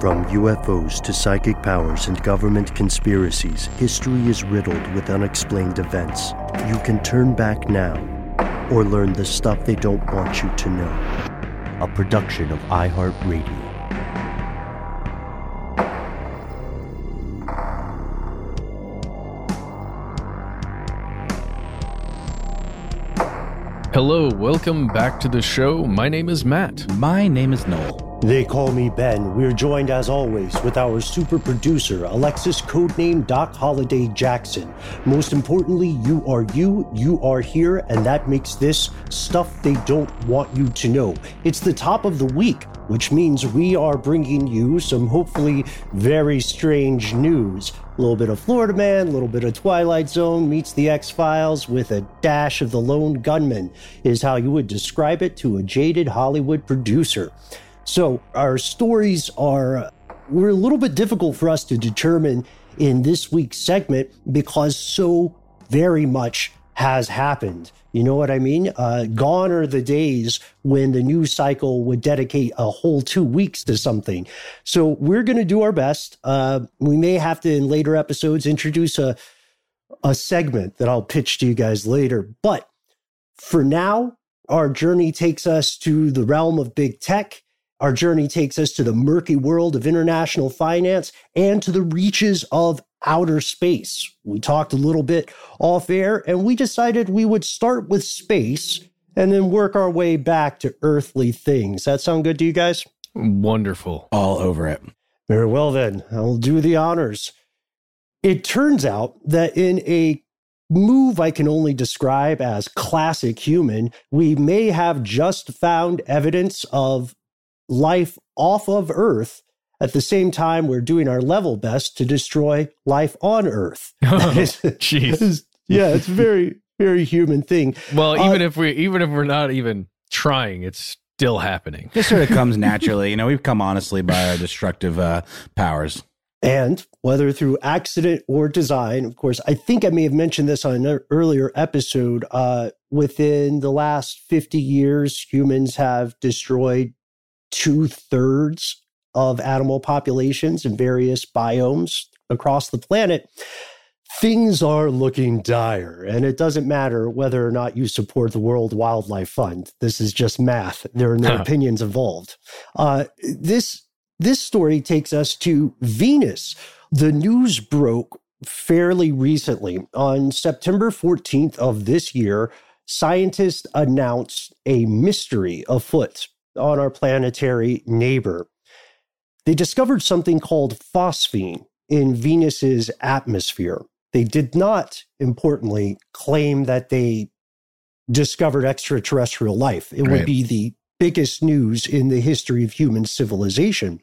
From UFOs to psychic powers and government conspiracies, history is riddled with unexplained events. You can turn back now or learn the stuff they don't want you to know. A production of iHeartRadio. Hello, welcome back to the show. My name is Matt. My name is Noel. They call me Ben. We're joined as always with our super producer, Alexis, codename Doc Holliday Jackson. Most importantly, you are here, and that makes this stuff they don't want you to know. It's the top of the week, which means we are bringing you some hopefully very strange news. A little bit of Florida Man, a little bit of Twilight Zone meets the X-Files with a dash of the Lone Gunman is how you would describe it to a jaded Hollywood producer. So our stories were a little bit difficult for us to determine in this week's segment because so very much has happened. You know what I mean? Gone are the days when the news cycle would dedicate a whole 2 weeks to something. So we're going to do our best. We may have to, in later episodes, introduce a segment that I'll pitch to you guys later. But for now, our journey takes us to the realm of big tech. Our journey takes us to the murky world of international finance and to the reaches of outer space. We talked a little bit off air, and we decided we would start with space and then work our way back to earthly things. That sound good to you guys? Wonderful. All over it. Very well then. I'll do the honors. It turns out that in a move I can only describe as classic human, we may have just found evidence of life off of Earth. At the same time, we're doing our level best to destroy life on Earth. Jeez. Yeah, it's a very, very human thing. Well, even if we're not even trying, it's still happening. This sort of comes naturally. You know, we've come honestly by our destructive powers. And whether through accident or design, of course, I think I may have mentioned this on an earlier episode, within the last 50 years, humans have destroyed 2/3 of animal populations in various biomes across the planet. Things are looking dire, and it doesn't matter whether or not you support the World Wildlife Fund. This is just math. There are no opinions involved. This story takes us to Venus. The news broke fairly recently. On September 14th of this year, scientists announced a mystery afoot on our planetary neighbor. They discovered something called phosphine in Venus's atmosphere. They did not, importantly, claim that they discovered extraterrestrial life. It would be the biggest news in the history of human civilization.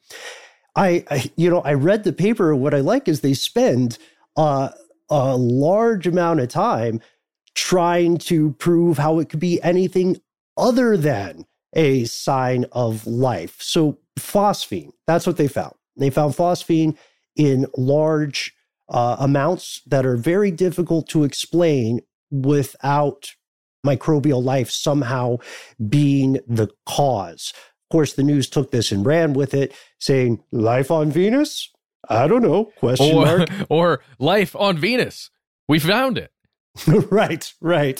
I read the paper. What I like is they spend a large amount of time trying to prove how it could be anything other than a sign of life. So phosphine, that's what they found. They found phosphine in large amounts that are very difficult to explain without microbial life somehow being the cause. Of course, the news took this and ran with it, saying, life on Venus? I don't know, question mark. Or life on Venus. We found it. Right.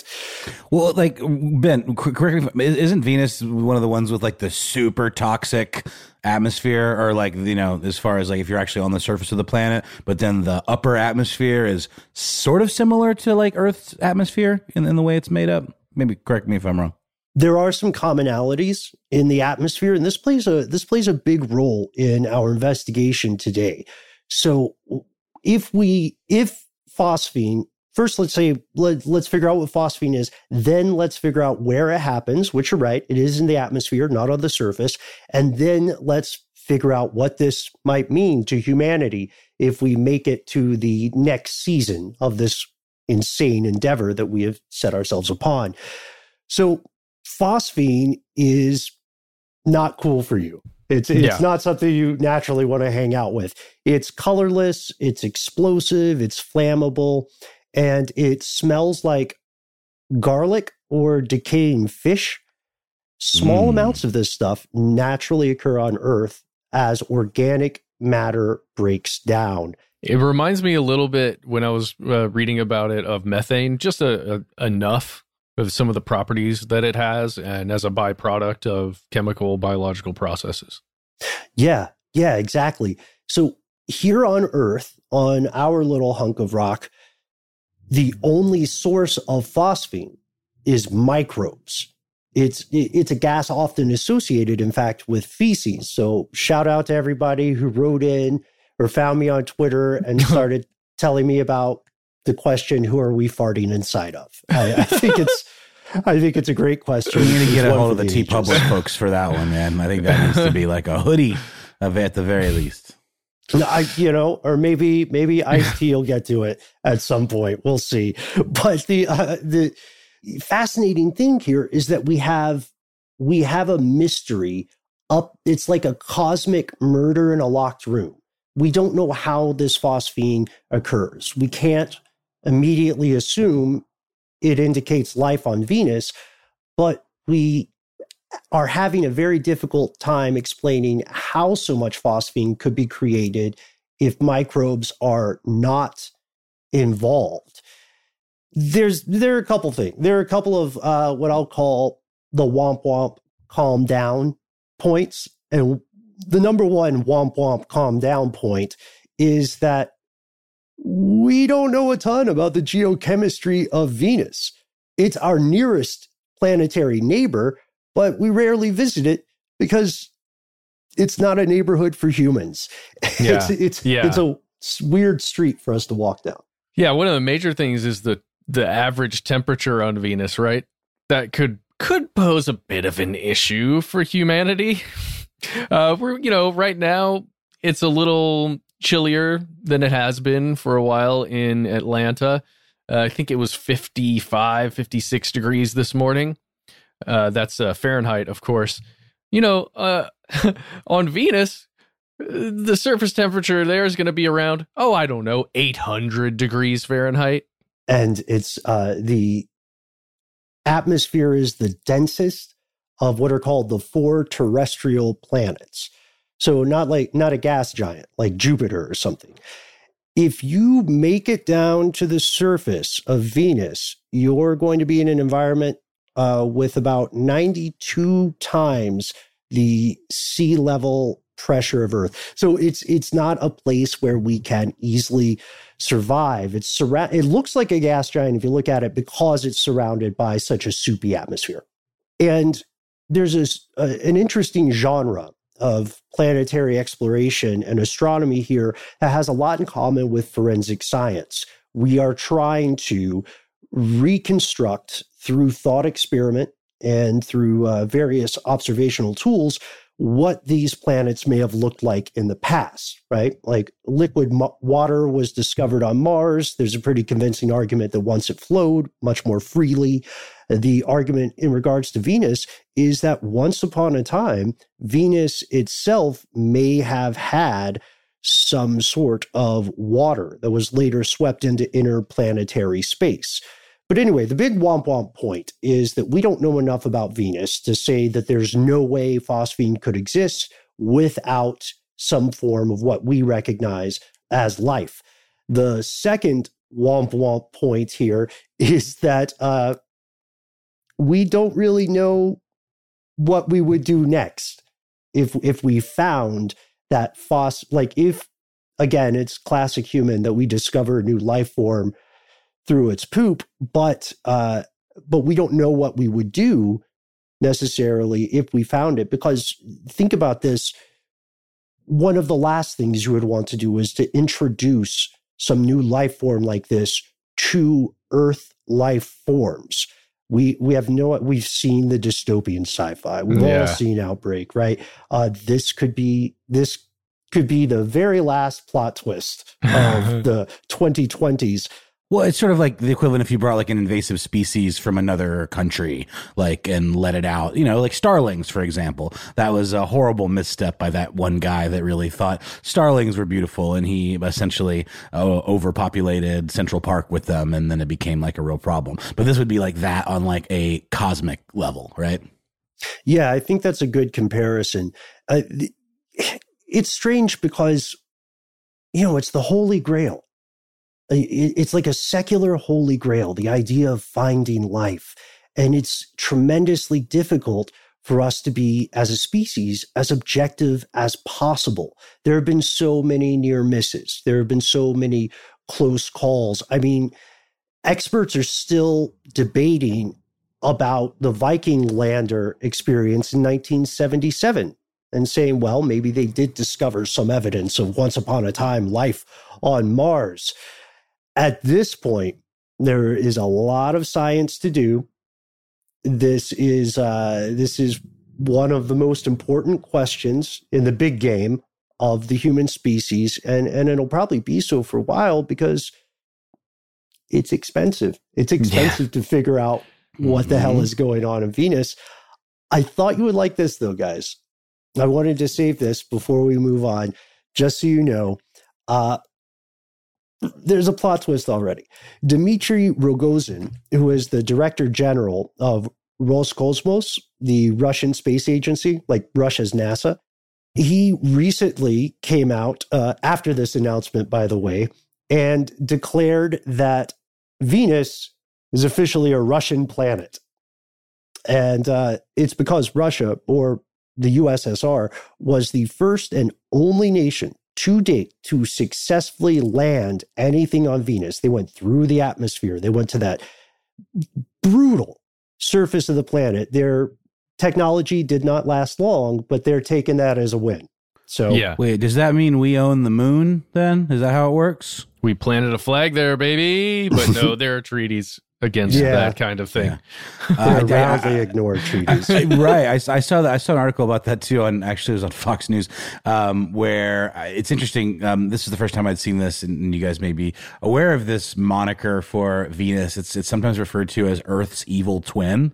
Well, like, Ben, correct me, isn't Venus one of the ones with like the super toxic atmosphere, or like, you know, as far as like if you're actually on the surface of the planet, but then the upper atmosphere is sort of similar to like Earth's atmosphere in the way it's made up? Maybe correct me if I'm wrong. There are some commonalities in the atmosphere, and this plays a big role in our investigation today. So if phosphine, first, let's figure out what phosphine is. Then let's figure out where it happens, which you're right, it is in the atmosphere, not on the surface. And then let's figure out what this might mean to humanity if we make it to the next season of this insane endeavor that we have set ourselves upon. So phosphine is not cool for you. It's not something you naturally want to hang out with. It's colorless, it's explosive, it's flammable, and it smells like garlic or decaying fish. Small amounts of this stuff naturally occur on Earth as organic matter breaks down. It reminds me a little bit when I was reading about it of methane, just enough of some of the properties that it has and as a byproduct of chemical biological processes. Yeah, exactly. So here on Earth, on our little hunk of rock, the only source of phosphine is microbes. It's a gas often associated, in fact, with feces. So shout out to everybody who wrote in or found me on Twitter and started telling me about the question, who are we farting inside of? I think it's a great question. You need to get a hold of the TeePublic folks for that one, man. I think that needs to be like a hoodie of it at the very least. Or maybe Ice-T will get to it at some point. We'll see. But the fascinating thing here is that we have a mystery up. It's like a cosmic murder in a locked room. We don't know how this phosphine occurs. We can't immediately assume it indicates life on Venus, but we are having a very difficult time explaining how so much phosphine could be created if microbes are not involved. There are a couple things. There are a couple of what I'll call the womp womp calm down points. And the number one womp womp calm down point is that we don't know a ton about the geochemistry of Venus. It's our nearest planetary neighbor, but we rarely visit it because it's not a neighborhood for humans. Yeah. It's a weird street for us to walk down. Yeah, one of the major things is the average temperature on Venus, right? That could pose a bit of an issue for humanity. We're right now it's a little chillier than it has been for a while in Atlanta. I think it was 55, 56 degrees this morning. That's Fahrenheit, of course. On Venus, the surface temperature there is going to be around, 800 degrees Fahrenheit. And it's the atmosphere is the densest of what are called the 4 terrestrial planets. So not a gas giant like Jupiter or something. If you make it down to the surface of Venus, you're going to be in an environment with about 92 times the sea level pressure of Earth. So it's not a place where we can easily survive. It looks like a gas giant if you look at it because it's surrounded by such a soupy atmosphere. And there's an interesting genre of planetary exploration and astronomy here that has a lot in common with forensic science. We are trying to reconstruct through thought experiment and through various observational tools what these planets may have looked like in the past, right? Like liquid water was discovered on Mars. There's a pretty convincing argument that once it flowed much more freely. The argument in regards to Venus is that once upon a time, Venus itself may have had some sort of water that was later swept into interplanetary space. But anyway, the big womp womp point is that we don't know enough about Venus to say that there's no way phosphine could exist without some form of what we recognize as life. The second womp womp point here is that we don't really know what we would do next if we found that if, again, it's classic human that we discover a new life form through its poop, but we don't know what we would do necessarily if we found it. Because think about this, one of the last things you would want to do is to introduce some new life form like this to Earth life forms. We've seen the dystopian sci-fi. We've all seen Outbreak, right? This could be the very last plot twist of the 2020s. Well, it's sort of like the equivalent if you brought like an invasive species from another country, and let it out, like starlings, for example. That was a horrible misstep by that one guy that really thought starlings were beautiful, and he essentially overpopulated Central Park with them, and then it became like a real problem. But this would be like that on like a cosmic level, right? Yeah, I think that's a good comparison. it's strange because, it's the Holy Grail. It's like a secular Holy Grail, the idea of finding life. And it's tremendously difficult for us to be, as a species, as objective as possible. There have been so many near misses. There have been so many close calls. I mean, experts are still debating about the Viking lander experience in 1977 and saying, well, maybe they did discover some evidence of once upon a time life on Mars. At this point, there is a lot of science to do. This is one of the most important questions in the big game of the human species, and it'll probably be so for a while because it's expensive. It's expensive to figure out what the hell is going on in Venus. I thought you would like this, though, guys. I wanted to save this before we move on, just so you know. There's a plot twist already. Dmitry Rogozin, who is the director general of Roscosmos, the Russian space agency, like Russia's NASA, he recently came out after this announcement, by the way, and declared that Venus is officially a Russian planet. And it's because Russia, or the USSR, was the first and only nation to date to successfully land anything on Venus. They went through the atmosphere. They went to that brutal surface of the planet. Their technology did not last long, but they're taking that as a win. So, yeah. Wait, does that mean we own the moon then? Is that how it works? We planted a flag there, baby. But no, there are treaties against that kind of thing. They're roundly ignored treaties. Right. I saw that. I saw an article about that too. Actually, it was on Fox News, where it's interesting. This is the first time I'd seen this, and you guys may be aware of this moniker for Venus. It's sometimes referred to as Earth's evil twin.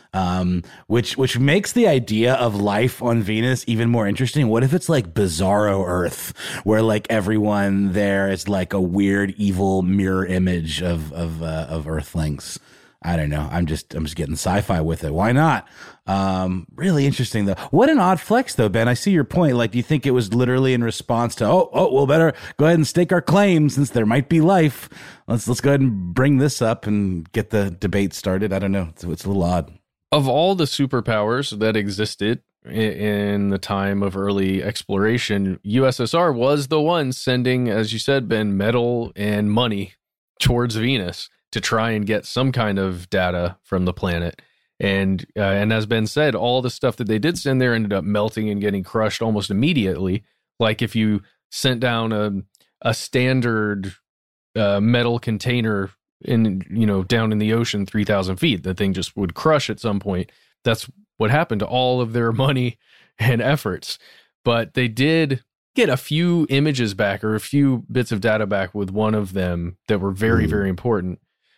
Which makes the idea of life on Venus even more interesting. What if it's like Bizarro Earth, where like everyone there is like a weird, evil mirror image of Earthlings? I don't know. I'm just getting sci-fi with it. Why not? Really interesting though. What an odd flex though, Ben. I see your point. Like, do you think it was literally in response to, we'll better go ahead and stake our claim since there might be life. Let's go ahead and bring this up and get the debate started. I don't know. It's a little odd. Of all the superpowers that existed in the time of early exploration, USSR was the one sending, as you said, Ben, metal and money towards Venus to try and get some kind of data from the planet. And as Ben said, all the stuff that they did send there ended up melting and getting crushed almost immediately. Like if you sent down a standard metal container down in the ocean 3,000 feet, the thing just would crush at some point. That's what happened to all of their money and efforts. But they did get a few images back, or a few bits of data back with one of them that were very, very important.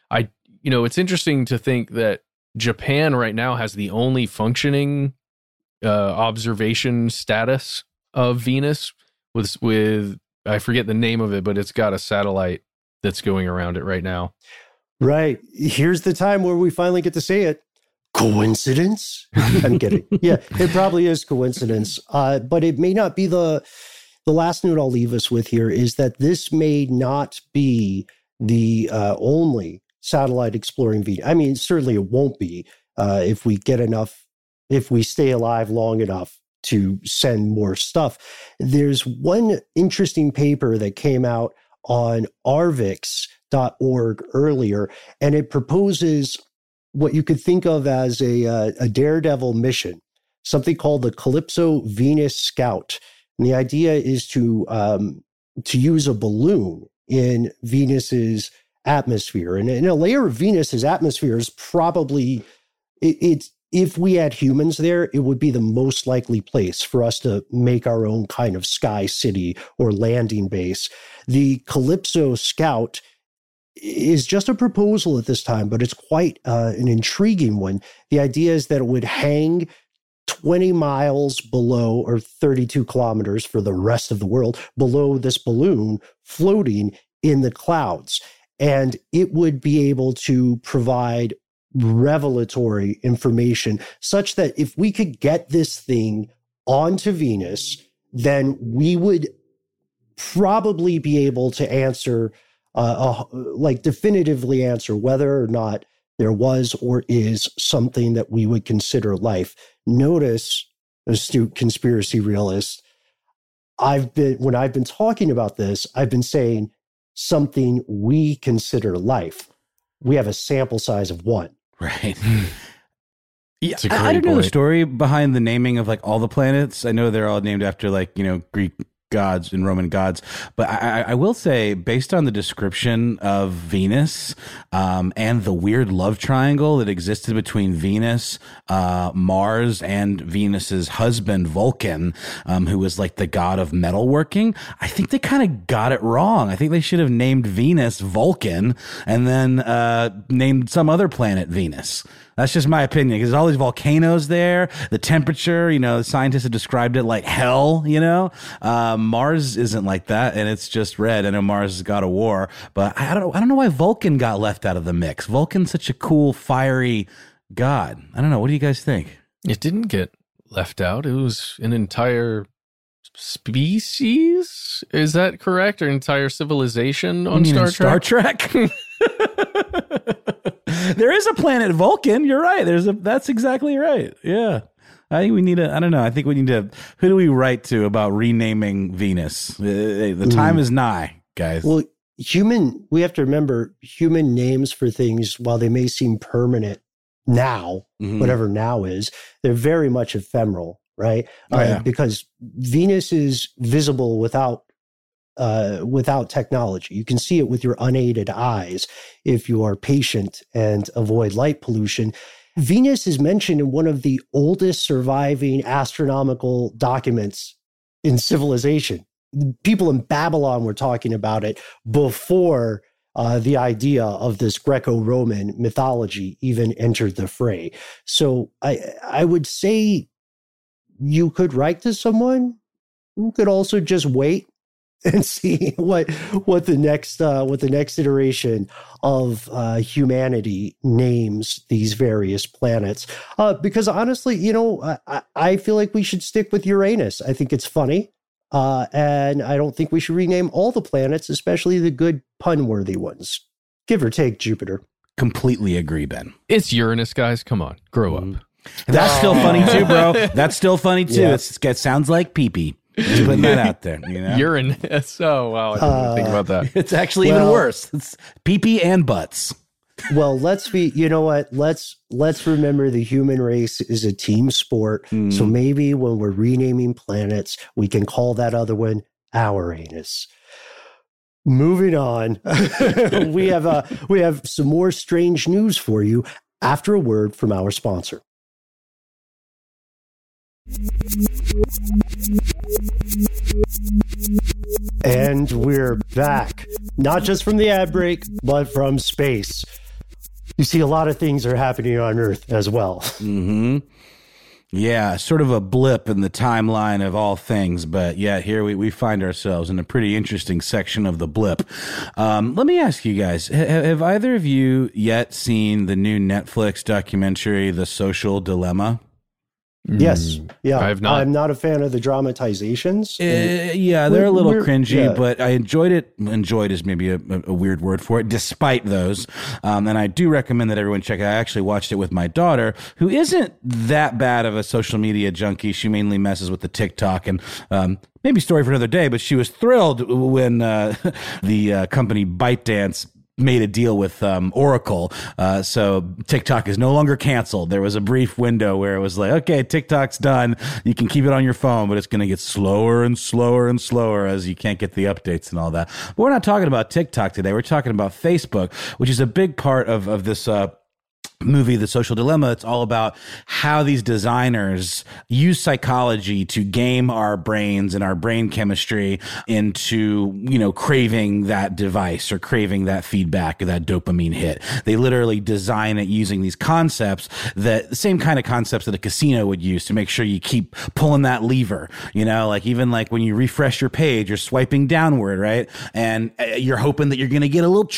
It's interesting to think that Japan right now has the only functioning observation status of Venus with I forget the name of it, but it's got a satellite that's going around it right now. Right. Here's the time where we finally get to say it. Coincidence? I'm kidding. Yeah, it probably is coincidence. But it may not be the last note I'll leave us with here is that this may not be the only satellite exploring Venus. I mean, certainly it won't be if we stay alive long enough to send more stuff. There's one interesting paper that came out on arvix.org earlier, and it proposes what you could think of as a daredevil mission, something called the Calypso Venus Scout. And the idea is to use a balloon in Venus's atmosphere. And in a layer of Venus's atmosphere is probably, if we had humans there, it would be the most likely place for us to make our own kind of sky city or landing base. The Calypso Scout is just a proposal at this time, but it's quite an intriguing one. The idea is that it would hang 20 miles below, or 32 kilometers for the rest of the world, below this balloon floating in the clouds. And it would be able to provide revelatory information such that if we could get this thing onto Venus, then we would probably be able to answer, like definitively answer whether or not there was or is something that we would consider life. Notice, astute conspiracy realist, when I've been talking about this, I've been saying something we consider life. We have a sample size of one. Right. Yeah, I don't know the story behind the naming of like all the planets. I know they're all named after like, Greek gods and Roman gods, but I will say, based on the description of Venus and the weird love triangle that existed between Venus, Mars, and Venus's husband Vulcan, who was like the god of metalworking, I think they kind of got it wrong. I think they should have named Venus Vulcan and then named some other planet Venus. That's just my opinion, because there's all these volcanoes there. The temperature, the scientists have described it like hell, Mars isn't like that, and it's just red. I know Mars has got a war, but I don't know why Vulcan got left out of the mix. Vulcan's such a cool, fiery god. I don't know. What do you guys think? It didn't get left out. It was an entire species. Is that correct? Or entire civilization on Star Trek? Star Trek? There is a planet Vulcan. You're right. That's exactly right. Yeah. I think we need to, who do we write to about renaming Venus? The time is nigh, guys. Well, we have to remember human names for things, while they may seem permanent now, whatever now is, they're very much ephemeral, right? Because Venus is visible without technology. You can see it with your unaided eyes if you are patient and avoid light pollution. Venus is mentioned in one of the oldest surviving astronomical documents in civilization. People in Babylon were talking about it before the idea of this Greco-Roman mythology even entered the fray. So I would say you could write to someone. You could also just wait and see what the next iteration of humanity names these various planets. Because honestly, I feel like we should stick with Uranus. I think it's funny, and I don't think we should rename all the planets, especially the good pun-worthy ones. Give or take Jupiter. Completely agree, Ben. It's Uranus, guys. Come on, grow up. That's still funny too, bro. That's still funny too. Yeah. It sounds like pee-pee. Just putting that out there, Uranus. Oh, wow. I didn't even think about that. It's actually even worse. It's pee-pee and butts. Well, let's remember the human race is a team sport. So maybe when we're renaming planets, we can call that other one our anus. Moving on. we have some more strange news for you after a word from our sponsor. And we're back, not just from the ad break, but from space. You see, a lot of things are happening on Earth as well. Yeah, sort of a blip in the timeline of all things, but yeah, here we find ourselves in a pretty interesting section of the blip. Let me ask you guys, have either of you yet seen the new Netflix documentary, The Social Dilemma? Yes. Yeah. I have not. I'm not a fan of the dramatizations. Yeah, they're a little cringy, but I enjoyed it. Enjoyed is maybe a weird word for it, despite those. And I do recommend that everyone check it out. I actually watched it with my daughter, who isn't that bad of a social media junkie. She mainly messes with the TikTok and, maybe story for another day, but she was thrilled when the company ByteDance made a deal with Oracle. So TikTok is no longer canceled. There was a brief window where it was like, okay, TikTok's done. You can keep it on your phone, but it's going to get slower and slower and slower as you can't get the updates and all that. But we're not talking about TikTok today. We're talking about Facebook, which is a big part of this movie, The Social Dilemma. It's all about how these designers use psychology to game our brains and our brain chemistry into, craving that device or craving that feedback or that dopamine hit. They literally design it using these concepts, the same kind of concepts that a casino would use to make sure you keep pulling that lever, even when you refresh your page, you're swiping downward, right? And you're hoping that you're going to get a little treat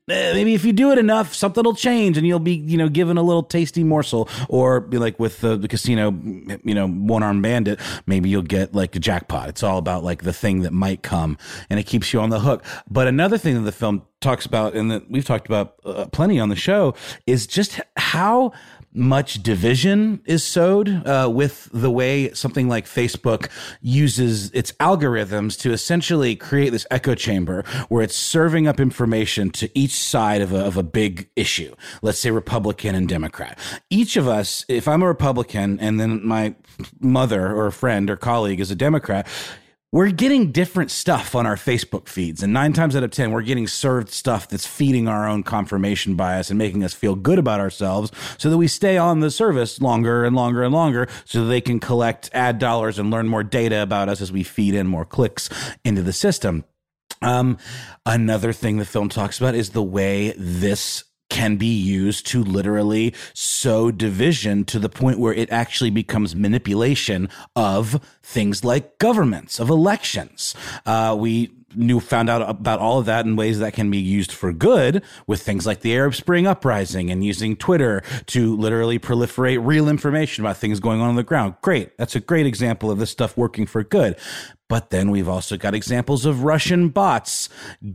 maybe if you do it enough, something will change and you'll be, given a little tasty morsel. Or be like with the casino, one-armed bandit, maybe you'll get like a jackpot. It's all about like the thing that might come, and it keeps you on the hook. But another thing that the film talks about, and that we've talked about plenty on the show, is just how much division is sowed with the way something like Facebook uses its algorithms to essentially create this echo chamber where it's serving up information to each side of a big issue. Let's say Republican and Democrat. Each of us, if I'm a Republican and then my mother or a friend or colleague is a Democrat, we're getting different stuff on our Facebook feeds. And 9 times out of 10, we're getting served stuff that's feeding our own confirmation bias and making us feel good about ourselves so that we stay on the service longer and longer and longer so that they can collect ad dollars and learn more data about us as we feed in more clicks into the system. Another thing the film talks about is the way this can be used to literally sow division to the point where it actually becomes manipulation of things like governments, of elections. We found out about all of that in ways that can be used for good with things like the Arab Spring uprising and using Twitter to literally proliferate real information about things going on the ground. Great. That's a great example of this stuff working for good. But then we've also got examples of Russian bots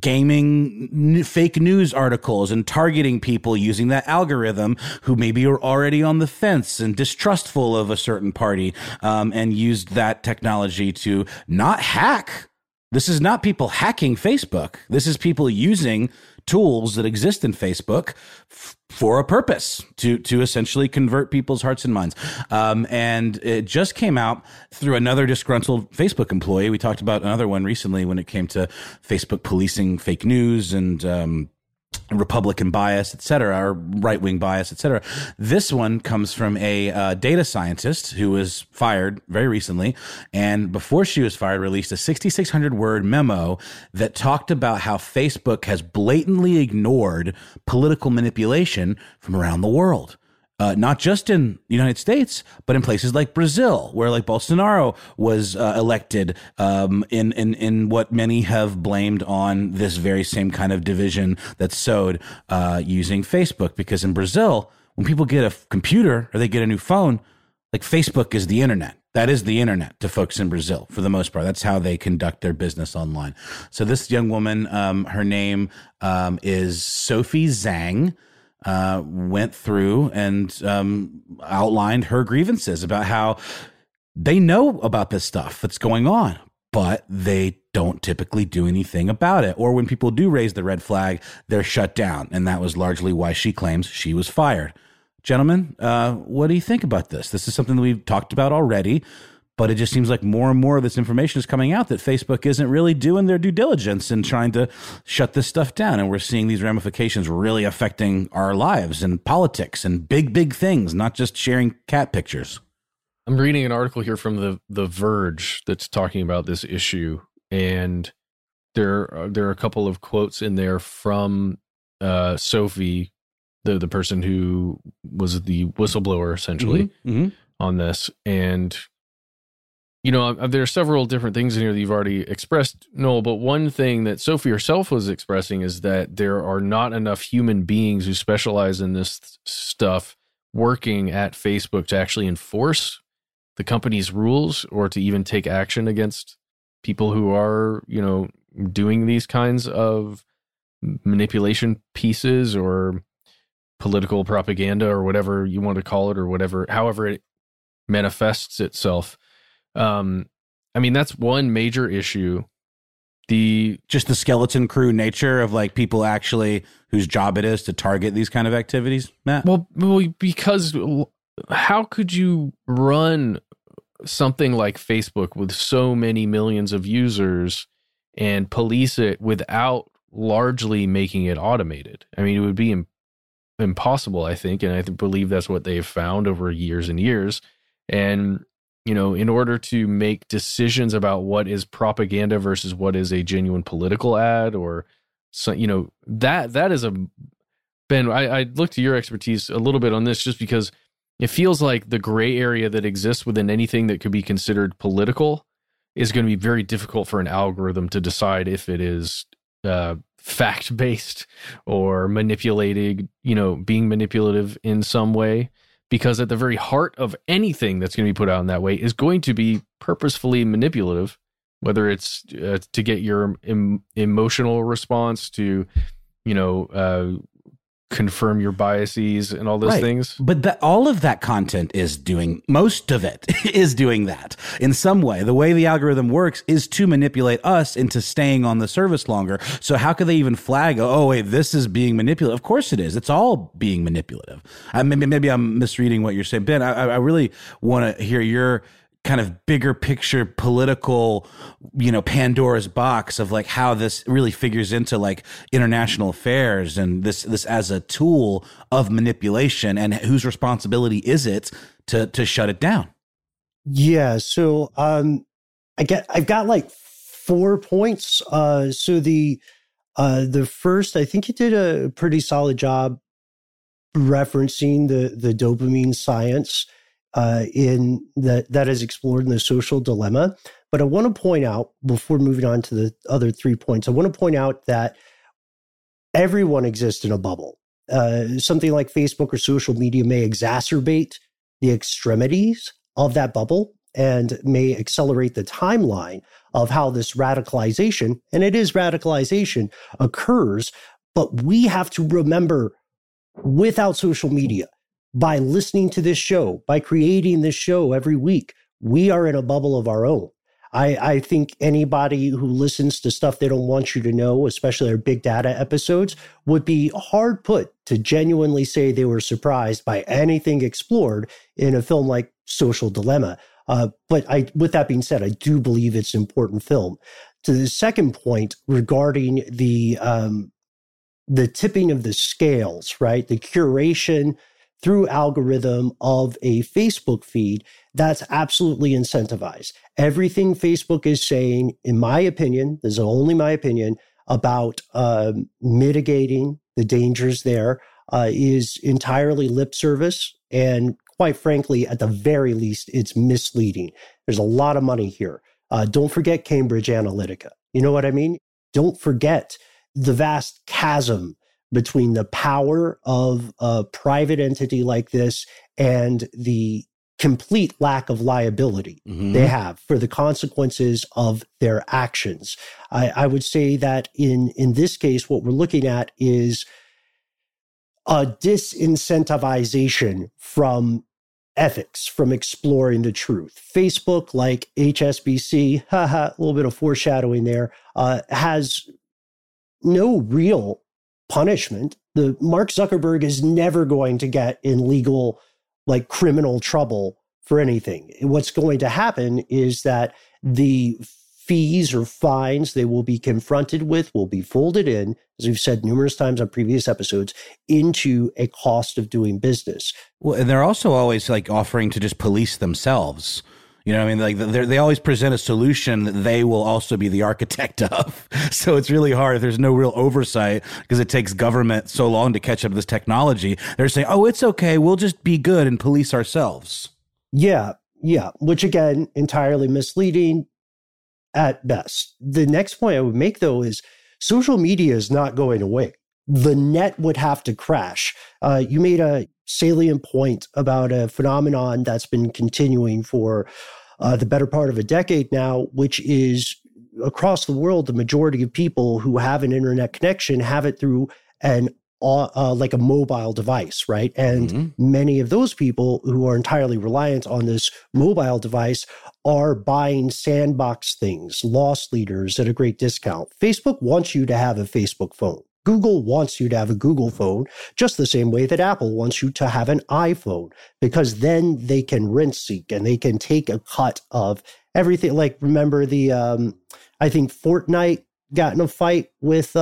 gaming fake news articles and targeting people using that algorithm who maybe are already on the fence and distrustful of a certain party, and used that technology to not hack. This is not people hacking Facebook. This is people using tools that exist in Facebook for a purpose to essentially convert people's hearts and minds. And it just came out through another disgruntled Facebook employee. We talked about another one recently when it came to Facebook policing fake news and Republican bias, et cetera, or right-wing bias, et cetera. This one comes from a data scientist who was fired very recently, and before she was fired, released a 6,600-word memo that talked about how Facebook has blatantly ignored political manipulation from around the world. Not just in the United States, but in places like Brazil, where like Bolsonaro was elected in what many have blamed on this very same kind of division that's sowed using Facebook. Because in Brazil, when people get a computer or they get a new phone, like Facebook is the internet. That is the internet to folks in Brazil for the most part. That's how they conduct their business online. So this young woman, her name is Sophie Zhang, went through and outlined her grievances about how they know about this stuff that's going on, but they don't typically do anything about it. Or when people do raise the red flag, they're shut down. And that was largely why she claims she was fired. Gentlemen, what do you think about this? This is something that we've talked about already, but it just seems like more and more of this information is coming out that Facebook isn't really doing their due diligence and trying to shut this stuff down. And we're seeing these ramifications really affecting our lives and politics and big, big things, not just sharing cat pictures. I'm reading an article here from the Verge that's talking about this issue. And there are a couple of quotes in there from Sophie, the person who was the whistleblower, essentially, on this. And there are several different things in here that you've already expressed, Noel, but one thing that Sophie herself was expressing is that there are not enough human beings who specialize in this stuff working at Facebook to actually enforce the company's rules or to even take action against people who are, doing these kinds of manipulation pieces or political propaganda or whatever you want to call it, or however it manifests itself. That's one major issue. Just the skeleton crew nature of like people actually whose job it is to target these kind of activities, Matt? Well, because how could you run something like Facebook with so many millions of users and police it without largely making it automated? I mean, it would be impossible, I think, and I believe that's what they've found over years and years. And in order to make decisions about what is propaganda versus what is a genuine political ad, or so, that is Ben, I look to your expertise a little bit on this, just because it feels like the gray area that exists within anything that could be considered political is going to be very difficult for an algorithm to decide if it is fact-based or manipulated, being manipulative in some way, because at the very heart of anything that's going to be put out in that way is going to be purposefully manipulative, whether it's to get your emotional response, to, confirm your biases and all those things. But all of that content most of it is doing that in some way. The way the algorithm works is to manipulate us into staying on the service longer. So how could they even flag, oh, wait, this is being manipulative? Of course it is. It's all being manipulative. Maybe I'm misreading what you're saying. Ben, I really want to hear your kind of bigger picture political, Pandora's box of like how this really figures into like international affairs and this as a tool of manipulation, and whose responsibility is it to shut it down? Yeah. So I've got like 4 points. So the first, I think you did a pretty solid job referencing the dopamine science in that is explored in The Social Dilemma. But I want to point out, before moving on to the other 3 points, I want to point out that everyone exists in a bubble. Something like Facebook or social media may exacerbate the extremities of that bubble and may accelerate the timeline of how this radicalization, and it is radicalization, occurs. But we have to remember, without social media, by listening to this show, by creating this show every week, we are in a bubble of our own. I think anybody who listens to stuff they don't want you to know, especially our big data episodes, would be hard put to genuinely say they were surprised by anything explored in a film like Social Dilemma. But with that being said, I do believe it's an important film. To the second point regarding the tipping of the scales, right? The curation through algorithm of a Facebook feed, that's absolutely incentivized. Everything Facebook is saying, in my opinion, this is only my opinion, about mitigating the dangers there, is entirely lip service. And quite frankly, at the very least, it's misleading. There's a lot of money here. Don't forget Cambridge Analytica. You know what I mean? Don't forget the vast chasm between the power of a private entity like this and the complete lack of liability they have for the consequences of their actions. I would say that in this case, what we're looking at is a disincentivization from ethics, from exploring the truth. Facebook, like HSBC, a little bit of foreshadowing there, has no real punishment. The Mark Zuckerberg is never going to get in legal, like criminal trouble for anything. What's going to happen is that the fees or fines they will be confronted with will be folded in, as we've said numerous times on previous episodes, into a cost of doing business. Well, and they're also always like offering to just police themselves. You know what I mean? Like they always present a solution that they will also be the architect of. So it's really hard if there's no real oversight, because it takes government so long to catch up to this technology. They're saying, oh, it's okay, we'll just be good and police ourselves. Yeah. Which again, entirely misleading at best. The next point I would make, though, is social media is not going away. The net would have to crash. You made a salient point about a phenomenon that's been continuing for the better part of a decade now, which is across the world, the majority of people who have an internet connection have it through like a mobile device, right? And many of those people who are entirely reliant on this mobile device are buying sandbox things, loss leaders at a great discount. Facebook wants you to have a Facebook phone. Google wants you to have a Google phone, just the same way that Apple wants you to have an iPhone, because then they can rent seek and they can take a cut of everything. Like, remember I think Fortnite got in a fight with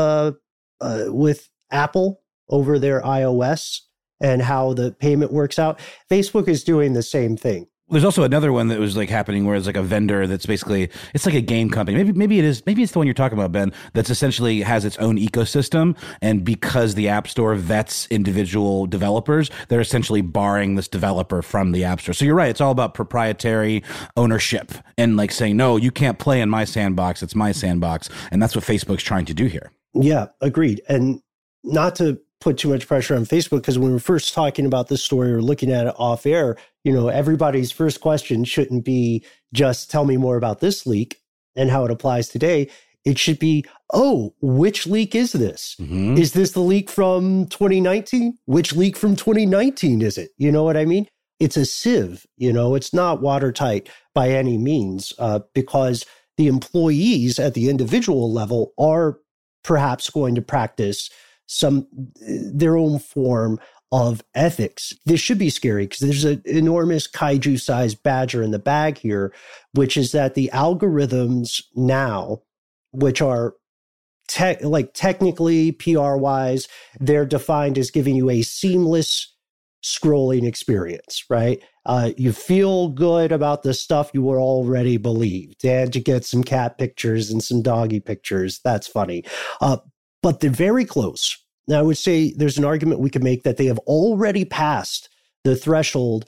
Apple over their iOS and how the payment works out. Facebook is doing the same thing. There's also another one that was like happening where it's like a vendor that's basically, it's like a game company. Maybe it's the one you're talking about, Ben, that's essentially has its own ecosystem. And because the App Store vets individual developers, they're essentially barring this developer from the App Store. So you're right. It's all about proprietary ownership and like saying, no, you can't play in my sandbox. It's my sandbox. And that's what Facebook's trying to do here. Yeah, agreed. And not to put too much pressure on Facebook, because when we were first talking about this story or looking at it off air, everybody's first question shouldn't be just tell me more about this leak and how it applies today. It should be, oh, which leak is this? Mm-hmm. Is this the leak from 2019? Which leak from 2019 is it? You know what I mean? It's a sieve, it's not watertight by any means, because the employees at the individual level are perhaps going to practice their own form of ethics. This should be scary because there's an enormous kaiju-sized badger in the bag here, which is that the algorithms now, which are technically PR-wise, they're defined as giving you a seamless scrolling experience, right? You feel good about the stuff you were already believed, and you get some cat pictures and some doggy pictures. That's funny. But they're very close. Now, I would say there's an argument we could make that they have already passed the threshold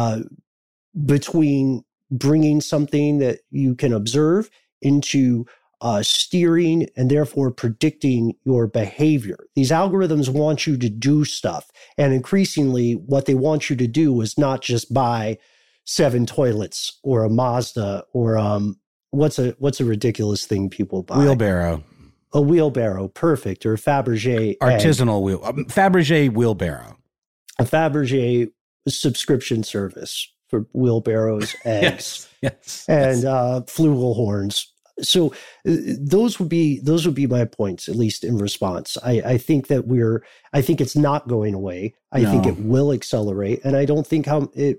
between bringing something that you can observe into steering and therefore predicting your behavior. These algorithms want you to do stuff. And increasingly, what they want you to do is not just buy 7 toilets or a Mazda or what's a ridiculous thing people buy? Wheelbarrow. A wheelbarrow, perfect, or a Fabergé artisanal Fabergé wheelbarrow. A Fabergé subscription service for wheelbarrows, eggs, yes, and flugelhorns. So those would be my points, at least in response. I think that I think it's not going away. I think it will accelerate, and I don't think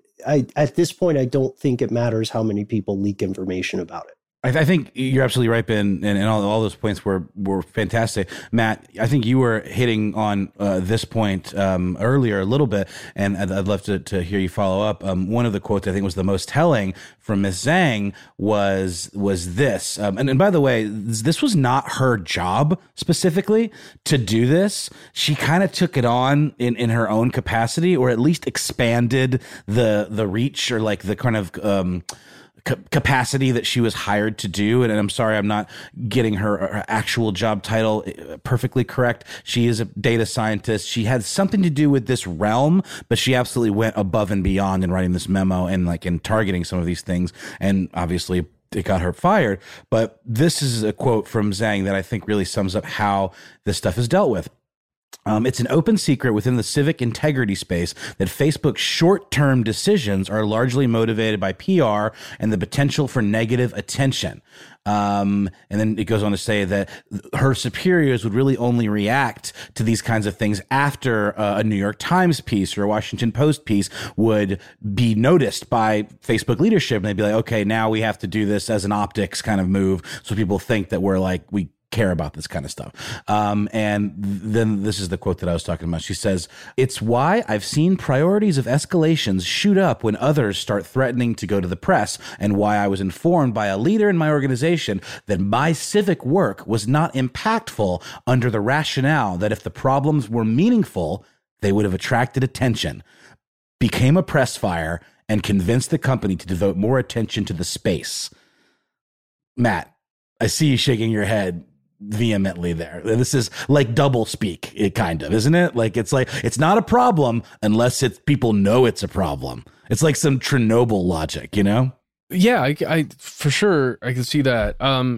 at this point, I don't think it matters how many people leak information about it. I think you're absolutely right, Ben, and all those points were fantastic. Matt, I think you were hitting on this point earlier a little bit, and I'd love to hear you follow up. One of the quotes I think was the most telling from Ms. Zhang was this. And by the way, this was not her job specifically to do this. She kind of took it on in her own capacity, or at least expanded the reach, or like the kind of capacity that she was hired to do. And I'm sorry, I'm not getting her actual job title perfectly correct. She is a data scientist. She had something to do with this realm, but she absolutely went above and beyond in writing this memo and in targeting some of these things. And obviously it got her fired. But this is a quote from Zhang that I think really sums up how this stuff is dealt with. It's an open secret within the civic integrity space that Facebook's short-term decisions are largely motivated by PR and the potential for negative attention. And then it goes on to say that her superiors would really only react to these kinds of things after a New York Times piece or a Washington Post piece would be noticed by Facebook leadership. And they'd be like, okay, now we have to do this as an optics kind of move. So people think that we care about this kind of stuff. And then this is the quote that I was talking about. She says, "It's why I've seen priorities of escalations shoot up when others start threatening to go to the press, and why I was informed by a leader in my organization that my civic work was not impactful under the rationale that if the problems were meaningful, they would have attracted attention, became a press fire, and convinced the company to devote more attention to the space." Matt, I see you shaking your head vehemently there. This is like double speak, it kind of, isn't it? It's not a problem unless people know it's a problem. It's like some Chernobyl logic, Yeah, I for sure I can see that.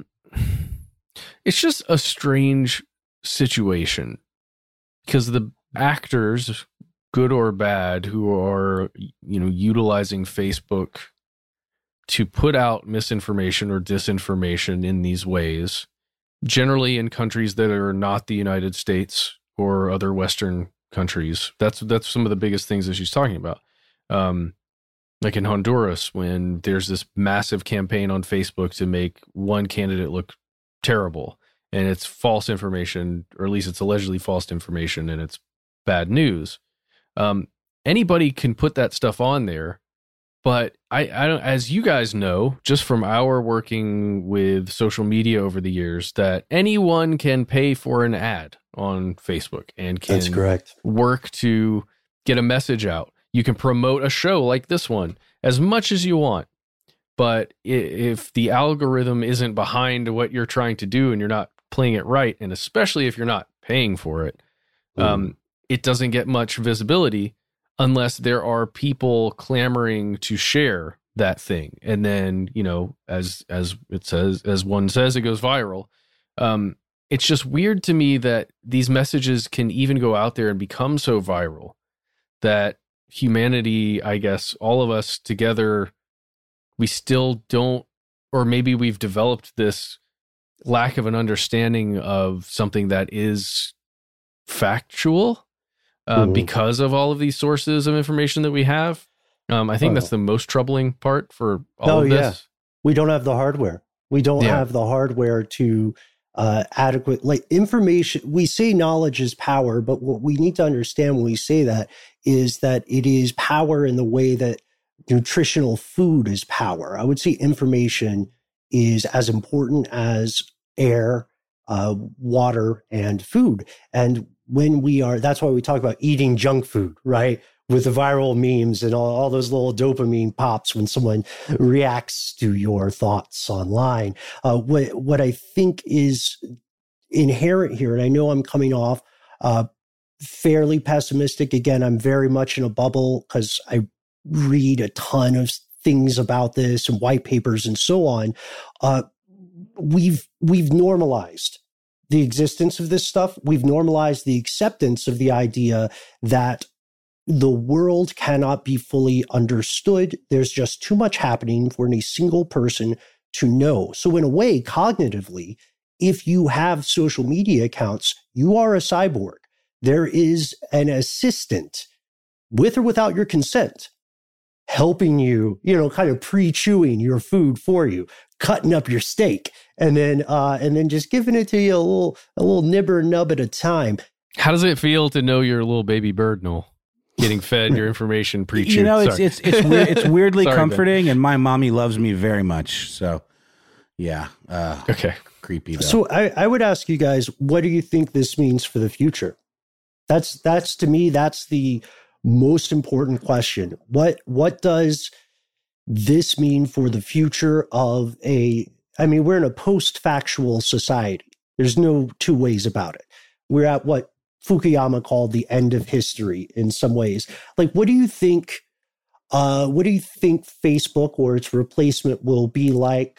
It's just a strange situation because the actors, good or bad, who are utilizing Facebook to put out misinformation or disinformation in these ways, generally in countries that are not the United States or other Western countries. That's some of the biggest things that she's talking about. Like in Honduras, when there's this massive campaign on Facebook to make one candidate look terrible, and it's false information, or at least it's allegedly false information, and it's bad news. Anybody can put that stuff on there. But I don't, as you guys know, just from our working with social media over the years, that anyone can pay for an ad on Facebook and can That's correct. Work to get a message out. You can promote a show like this one as much as you want. But if the algorithm isn't behind what you're trying to do and you're not playing it right, and especially if you're not paying for it, it doesn't get much visibility unless there are people clamoring to share that thing. And then, as it says, as one says, it goes viral. It's just weird to me that these messages can even go out there and become so viral that humanity, I guess, all of us together, we still don't, or maybe we've developed this lack of an understanding of something that is factual because of all of these sources of information that we have. I think that's the most troubling part for all of this. Yeah. We don't have the hardware. We don't have the hardware to adequate, information. We say knowledge is power, but what we need to understand when we say that is that it is power in the way that nutritional food is power. I would say information is as important as air, water, and food. And when that's why we talk about eating junk food, right? With the viral memes and all those little dopamine pops when someone reacts to your thoughts online. What I think is inherent here, and I know I'm coming off fairly pessimistic. Again, I'm very much in a bubble because I read a ton of things about this and white papers and so on. We've normalized the existence of this stuff. We've normalized the acceptance of the idea that the world cannot be fully understood. There's just too much happening for any single person to know. So in a way, cognitively, if you have social media accounts, you are a cyborg. There is an assistant, with or without your consent, helping you, kind of pre-chewing your food for you, cutting up your steak, and then just giving it to you a little nib or nub at a time. How does it feel to know you're a little baby bird, Noel? Getting fed your information pre-chewed. It's weirdly comforting, and my mommy loves me very much. So, yeah. Okay. Creepy though. So I would ask you guys, what do you think this means for the future? That's to me, that's the most important question. What does this mean for the future of we're in a post-factual society. There's no two ways about it. We're at what Fukuyama called the end of history in some ways. What do you think Facebook or its replacement will be like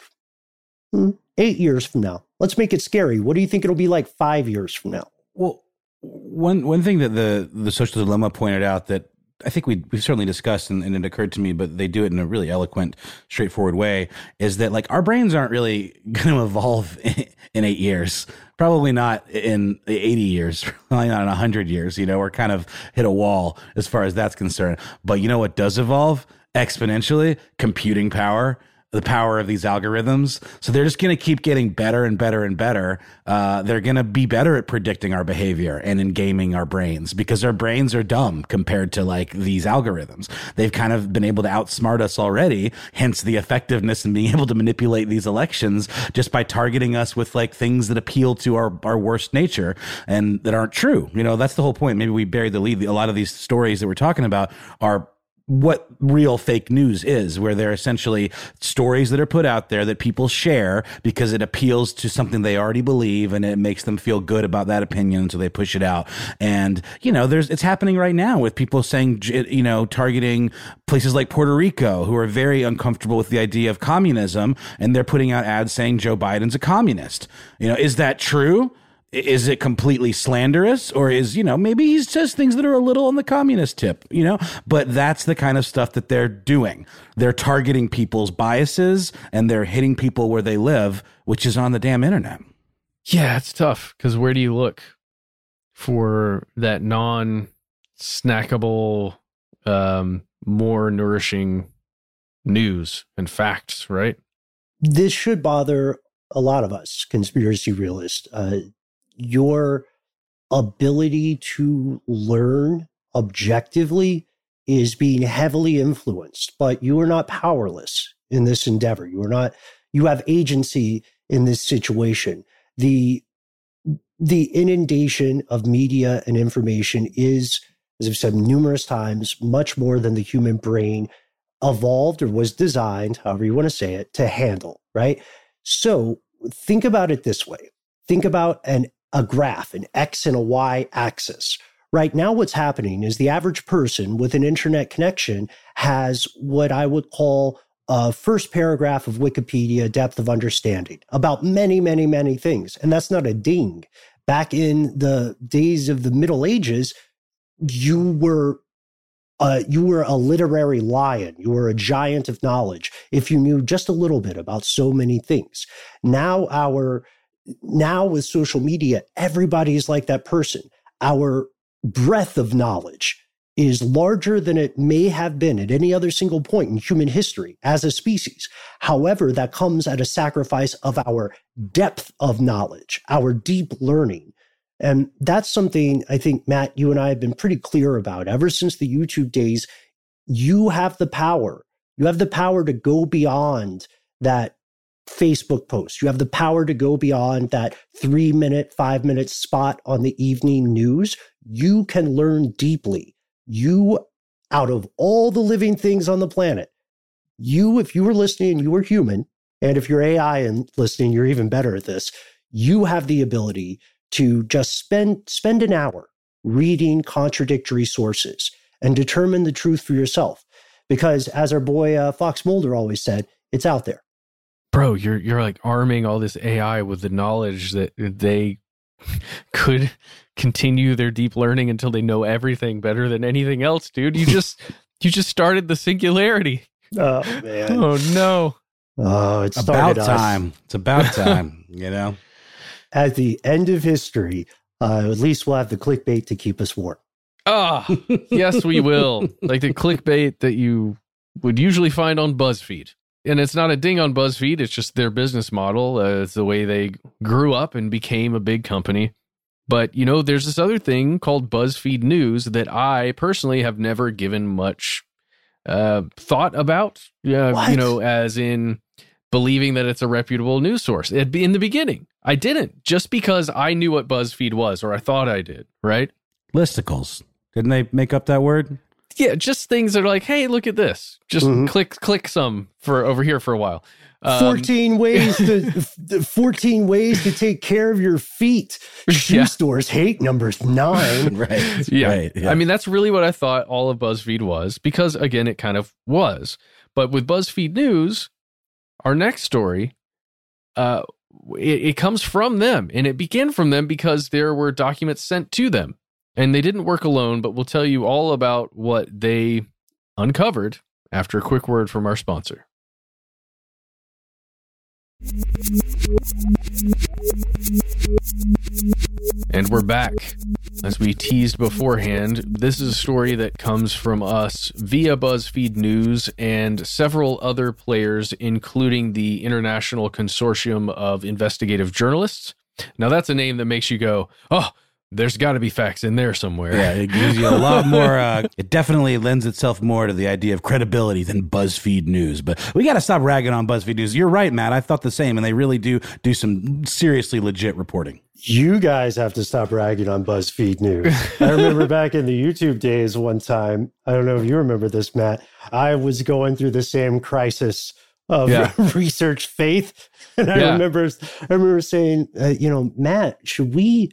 8 years from now? Let's make it scary. What do you think it'll be like 5 years from now? Well, one thing that the Social Dilemma pointed out that I think we've certainly discussed, and it occurred to me, but they do it in a really eloquent, straightforward way, is that our brains aren't really going to evolve in 8 years. Probably not in 80 years, probably not in 100 years. We're kind of hit a wall as far as that's concerned. But you know what does evolve exponentially? Computing power. The power of these algorithms. So they're just going to keep getting better and better and better. They're going to be better at predicting our behavior and in gaming our brains, because our brains are dumb compared to these algorithms. They've kind of been able to outsmart us already, hence the effectiveness in being able to manipulate these elections just by targeting us with things that appeal to our worst nature and that aren't true. That's the whole point. Maybe we buried the lead. A lot of these stories that we're talking about are what real fake news is, where they're essentially stories that are put out there that people share because it appeals to something they already believe and it makes them feel good about that opinion, so they push it out. And it's happening right now with people saying, targeting places like Puerto Rico, who are very uncomfortable with the idea of communism, and they're putting out ads saying Joe Biden's a communist. Is that true? Is it completely slanderous, or is, maybe he says things that are a little on the communist tip, but that's the kind of stuff that they're doing. They're targeting people's biases and they're hitting people where they live, which is on the damn internet. Yeah, it's tough because where do you look for that non-snackable, more nourishing news and facts, right? This should bother a lot of us conspiracy realists. Your ability to learn objectively is being heavily influenced, but you are not powerless in this endeavor. You have agency in this situation. The inundation of media and information is, as I've said numerous times, much more than the human brain evolved or was designed, however you want to say it, to handle, right? So think about it this way. think about a graph, an X and a Y axis. Right now, what's happening is the average person with an internet connection has what I would call a first paragraph of Wikipedia depth of understanding about many, many, many things. And that's not a ding. Back in the days of the Middle Ages, you were a literary lion. You were a giant of knowledge if you knew just a little bit about so many things. Now with social media, everybody is like that person. Our breadth of knowledge is larger than it may have been at any other single point in human history as a species. However, that comes at a sacrifice of our depth of knowledge, our deep learning. And that's something I think, Matt, you and I have been pretty clear about ever since the YouTube days. You have the power. You have the power to go beyond that Facebook post. You have the power to go beyond that 3-minute, 5-minute spot on the evening news. You can learn deeply. You, out of all the living things on the planet, if you were listening, you were human, and if you're AI and listening, you're even better at this. You have the ability to just spend an hour reading contradictory sources and determine the truth for yourself. Because as our boy Fox Mulder always said, it's out there. Bro, you're like arming all this AI with the knowledge that they could continue their deep learning until they know everything better than anything else, dude. You just started the singularity. Oh man. Oh no. Oh, it's about time. It's about time, you know. At the end of history, at least we'll have the clickbait to keep us warm. Ah, yes, we will. Like the clickbait that you would usually find on BuzzFeed. And it's not a ding on BuzzFeed. It's just their business model. It's the way they grew up and became a big company. But, there's this other thing called BuzzFeed News that I personally have never given much thought about, as in believing that it's a reputable news source. In the beginning, I didn't, just because I knew what BuzzFeed was, or I thought I did, right? Listicles. Didn't they make up that word? Yeah, just things that are like, hey, look at this. Just click some for over here for a while. 14 ways to take care of your feet. Shoe stores hate numbers 9. Right. Yeah. Right, yeah. I mean, that's really what I thought all of BuzzFeed was, because again, it kind of was. But with BuzzFeed News, our next story, it comes from them, and it began from them because there were documents sent to them. And they didn't work alone, but we'll tell you all about what they uncovered after a quick word from our sponsor. And we're back. As we teased beforehand, this is a story that comes from us via BuzzFeed News and several other players, including the International Consortium of Investigative Journalists. Now, that's a name that makes you go, oh, there's got to be facts in there somewhere. Yeah, it gives you a lot more. It definitely lends itself more to the idea of credibility than BuzzFeed News. But we got to stop ragging on BuzzFeed News. You're right, Matt. I thought the same, and they really do some seriously legit reporting. You guys have to stop ragging on BuzzFeed News. I remember back in the YouTube days one time, I don't know if you remember this, Matt, I was going through the same crisis of research faith. And I remember saying, Matt, should we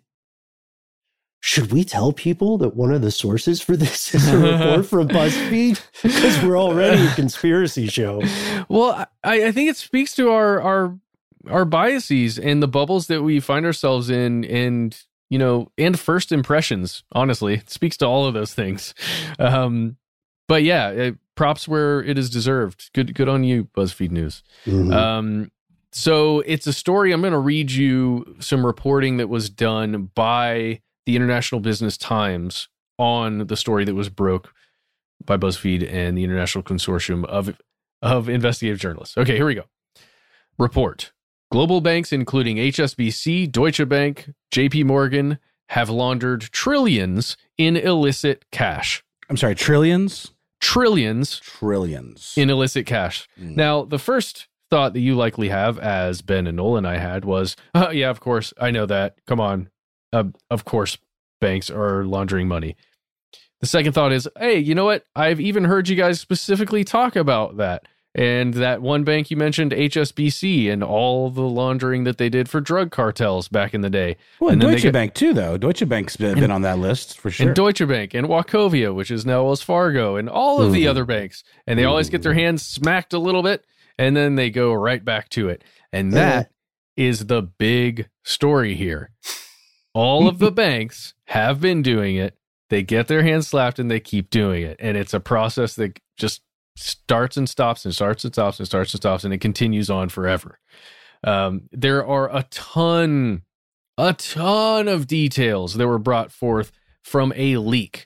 tell people that one of the sources for this is a report from BuzzFeed? Because we're already a conspiracy show. Well, I think it speaks to our biases and the bubbles that we find ourselves in, and first impressions. Honestly, it speaks to all of those things. But yeah, props where it is deserved. Good on you, BuzzFeed News. Mm-hmm. So it's a story. I'm going to read you some reporting that was done by the International Business Times on the story that was broke by BuzzFeed and the International Consortium of Investigative Journalists. Okay, here we go. Report. Global banks, including HSBC, Deutsche Bank, JP Morgan, have laundered trillions in illicit cash. I'm sorry, trillions? Trillions in illicit cash. Now, the first thought that you likely have, as Ben and Nolan and I had, was, yeah, of course, I know that. Come on. Of course, banks are laundering money. The second thought is, hey, you know what? I've even heard you guys specifically talk about that. And that one bank you mentioned, HSBC, and all the laundering that they did for drug cartels back in the day. Well, and Deutsche Bank too, though. Deutsche Bank's been on that list for sure. And Deutsche Bank and Wachovia, which is now Wells Fargo, and all of the other banks. And they always get their hands smacked a little bit, and then they go right back to it. And that is the big story here. All of the banks have been doing it. They get their hands slapped and they keep doing it. And it's a process that just starts and stops and starts and stops and starts and stops, and it continues on forever. There are a ton of details that were brought forth from a leak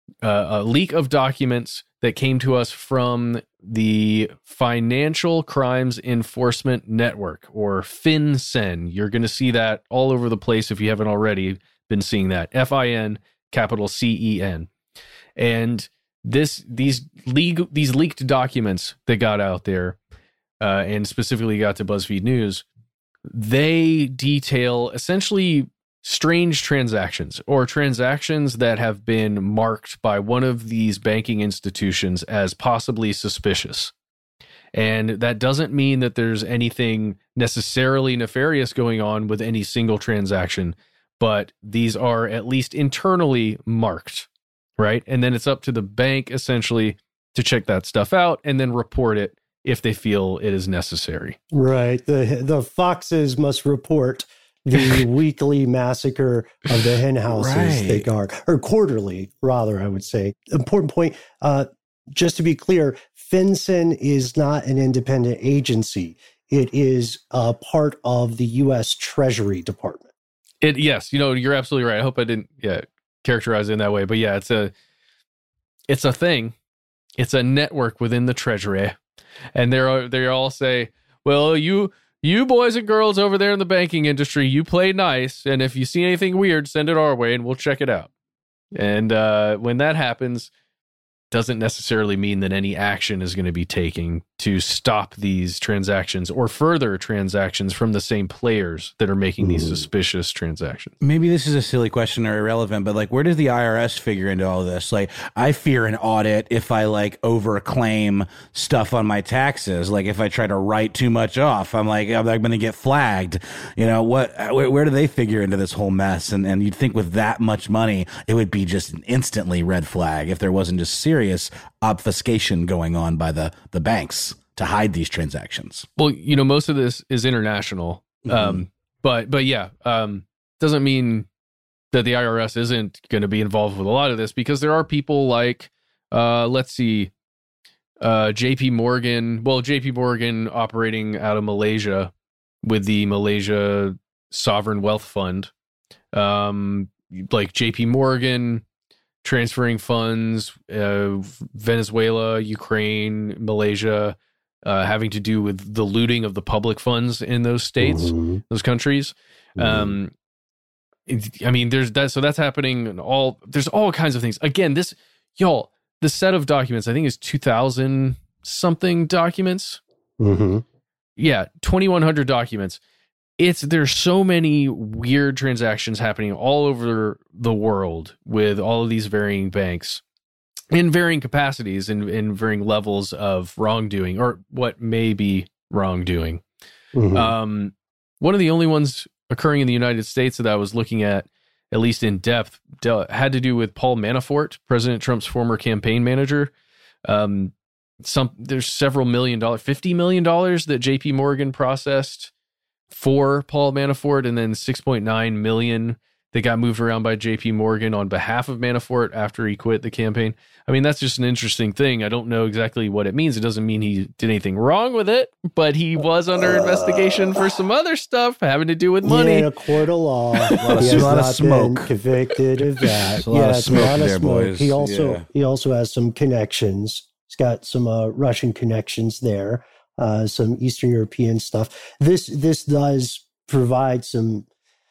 of documents that came to us from the Financial Crimes Enforcement Network, or FinCEN. You're going to see that all over the place if you haven't already been seeing that. FIN, capital CEN. And these leaked documents that got out there, and specifically got to BuzzFeed News, they detail essentially strange transactions, or transactions that have been marked by one of these banking institutions as possibly suspicious. And that doesn't mean that there's anything necessarily nefarious going on with any single transaction, but these are at least internally marked, right? And then it's up to the bank essentially to check that stuff out and then report it if they feel it is necessary. Right. The foxes must report the weekly massacre of the hen houses they guard, or quarterly, rather, I would say. Important point. Just to be clear, FinCEN is not an independent agency. It is a part of the U.S. Treasury Department. Yes, you're absolutely right. I hope I didn't characterize it in that way, but yeah, it's a thing. It's a network within the Treasury, and they all say, well, you boys and girls over there in the banking industry, you play nice, and if you see anything weird, send it our way and we'll check it out. And when that happens, doesn't necessarily mean that any action is going to be taken to stop these transactions or further transactions from the same players that are making these suspicious transactions. Maybe this is a silly question or irrelevant, but where does the IRS figure into all this? I fear an audit if I overclaim stuff on my taxes. If I try to write too much off, I'm going to get flagged. Where do they figure into this whole mess? And you'd think with that much money, it would be just an instantly red flag if there wasn't just serious obfuscation going on by the banks to hide these transactions. Well, most of this is international, but yeah, doesn't mean that the IRS isn't going to be involved with a lot of this, because there are people like, let's see, JP Morgan. Well, JP Morgan operating out of Malaysia with the Malaysia Sovereign Wealth Fund, like JP Morgan transferring funds, Venezuela, Ukraine, Malaysia, having to do with the looting of the public funds in those states, those countries. I mean, there's that. So that's happening. There's all kinds of things. Again, the set of documents, I think, is 2,000 something documents. Yeah, 2,100 documents. There's so many weird transactions happening all over the world with all of these varying banks in varying capacities and in varying levels of wrongdoing, or what may be wrongdoing. One of the only ones occurring in the United States that I was looking at least in depth, had to do with Paul Manafort, President Trump's former campaign manager. There's several $50 million that JP Morgan processed for Paul Manafort, and then 6.9 million that got moved around by JP Morgan on behalf of Manafort after he quit the campaign. I mean, that's just an interesting thing. I don't know exactly what it means. It doesn't mean he did anything wrong with it, but he was under investigation for some other stuff having to do with money. In a court of law. A lot of smoke. Been convicted of that. It's a lot of smoke there, boys. He also has some connections. He's got some Russian connections there. Some Eastern European stuff. This does provide some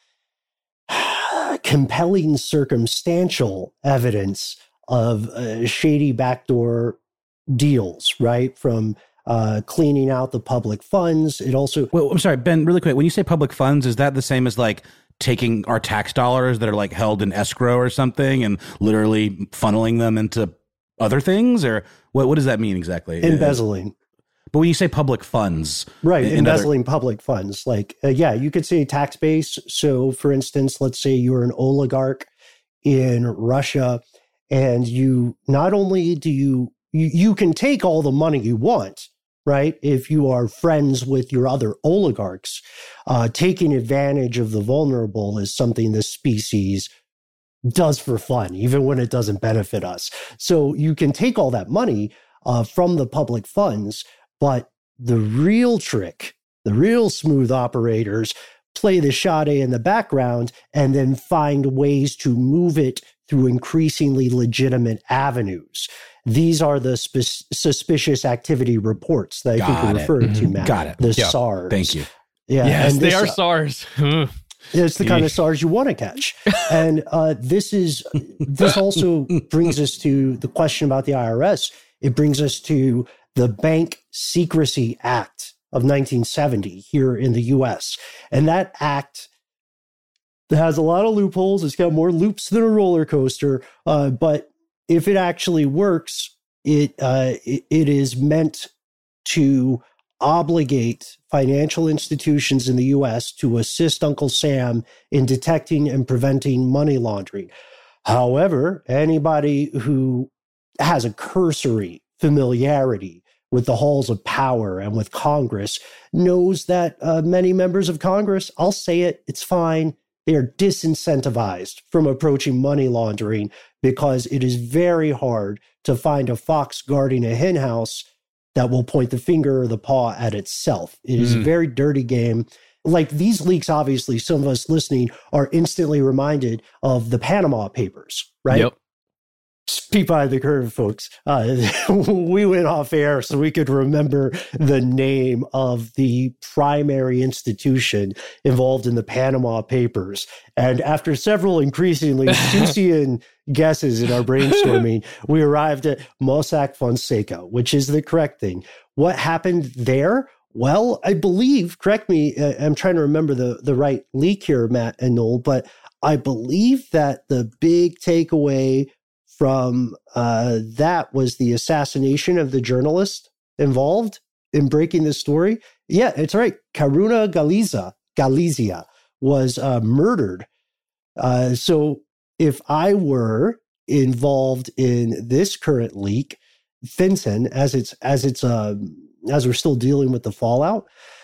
compelling circumstantial evidence of shady backdoor deals, right? From cleaning out the public funds. It also... Well, I'm sorry, Ben, really quick. When you say public funds, is that the same as taking our tax dollars that are held in escrow or something and literally funneling them into other things? Or what does that mean exactly? Embezzling. But when you say public funds, right, embezzling public funds, like, you could say tax base. So, for instance, let's say you're an oligarch in Russia, and you not only do you can take all the money you want, right? If you are friends with your other oligarchs, taking advantage of the vulnerable is something this species does for fun, even when it doesn't benefit us. So you can take all that money from the public funds, but the real trick, the real smooth operators play the Sade in the background and then find ways to move it through increasingly legitimate avenues. These are the suspicious activity reports that I think you're referring to, Matt. Got it. The SARS. Thank you. Yeah, yes, they are SARS. It's the kind of SARS you want to catch. And this also brings us to the question about the IRS. It brings us to the Bank Secrecy Act of 1970 here in the U.S. And that act has a lot of loopholes. It's got more loops than a roller coaster. But if it actually works, it is meant to obligate financial institutions in the U.S. to assist Uncle Sam in detecting and preventing money laundering. However, anybody who has a cursory familiarity with the halls of power and with Congress knows that many members of Congress, I'll say it, it's fine, they are disincentivized from approaching money laundering because it is very hard to find a fox guarding a hen house that will point the finger or the paw at itself. It is a very dirty game. Like these leaks, obviously, some of us listening are instantly reminded of the Panama Papers, right? Yep. Peep behind the curve, folks. We went off air so we could remember the name of the primary institution involved in the Panama Papers. And after several increasingly Seussian guesses in our brainstorming, we arrived at Mossack Fonseca, which is the correct thing. What happened there? Well, I believe, correct me, I'm trying to remember the right leak here, Matt and Noel, but I believe that the big takeaway from that was the assassination of the journalist involved in breaking this story. Yeah, it's right. Karuna Galizia was murdered. So if I were involved in this current leak, FinCEN, as we're still dealing with the fallout,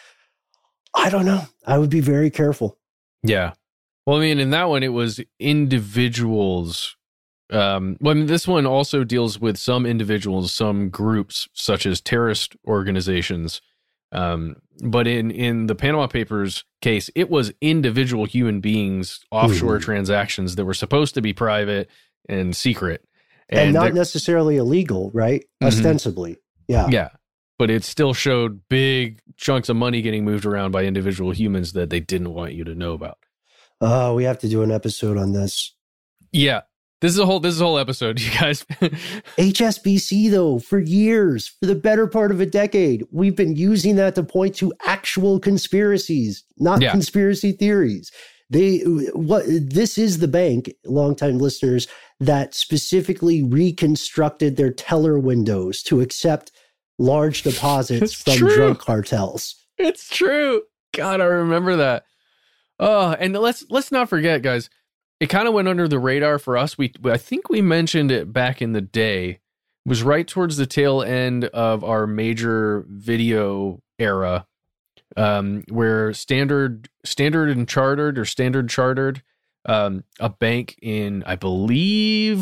I don't know. I would be very careful. Yeah. Well, I mean, in that one, it was individuals. This one also deals with some individuals, some groups, such as terrorist organizations. But in the Panama Papers case, it was individual human beings, offshore transactions that were supposed to be private and secret. And not necessarily illegal, right? Ostensibly. Yeah. Yeah. But it still showed big chunks of money getting moved around by individual humans that they didn't want you to know about. Oh, we have to do an episode on this. Yeah. This is a whole episode, you guys. HSBC, though, for years, for the better part of a decade, we've been using that to point to actual conspiracies, not conspiracy theories. This is the bank, longtime listeners, that specifically reconstructed their teller windows to accept large deposits from drug cartels. It's true. God, I remember that. Oh, and let's not forget, guys. It kind of went under the radar for us. I think we mentioned it back in the day. It was right towards the tail end of our major video era, where Standard Chartered, a bank in, I believe,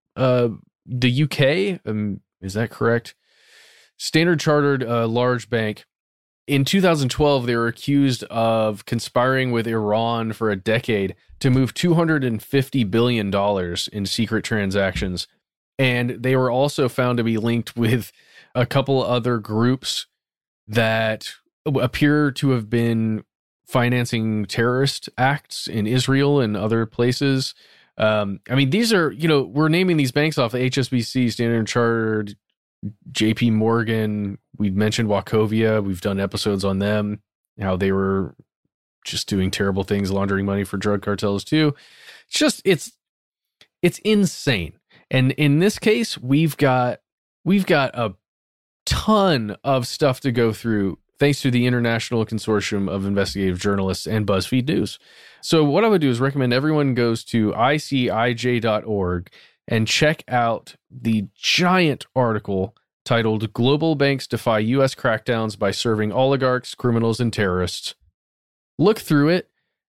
the UK. Is that correct? Standard Chartered, a large bank. In 2012, they were accused of conspiring with Iran for a decade to move $250 billion in secret transactions. And they were also found to be linked with a couple other groups that appear to have been financing terrorist acts in Israel and other places. I mean, these are, we're naming these banks off: HSBC, Standard Chartered, JP Morgan. We've mentioned Wachovia. We've done episodes on them, how they were just doing terrible things, laundering money for drug cartels too. It's insane. And in this case, we've got a ton of stuff to go through thanks to the International Consortium of Investigative Journalists and BuzzFeed News. So what I would do is recommend everyone goes to icij.org and check out the giant article titled "Global Banks Defy U.S. Crackdowns by Serving Oligarchs, Criminals, and Terrorists." Look through it.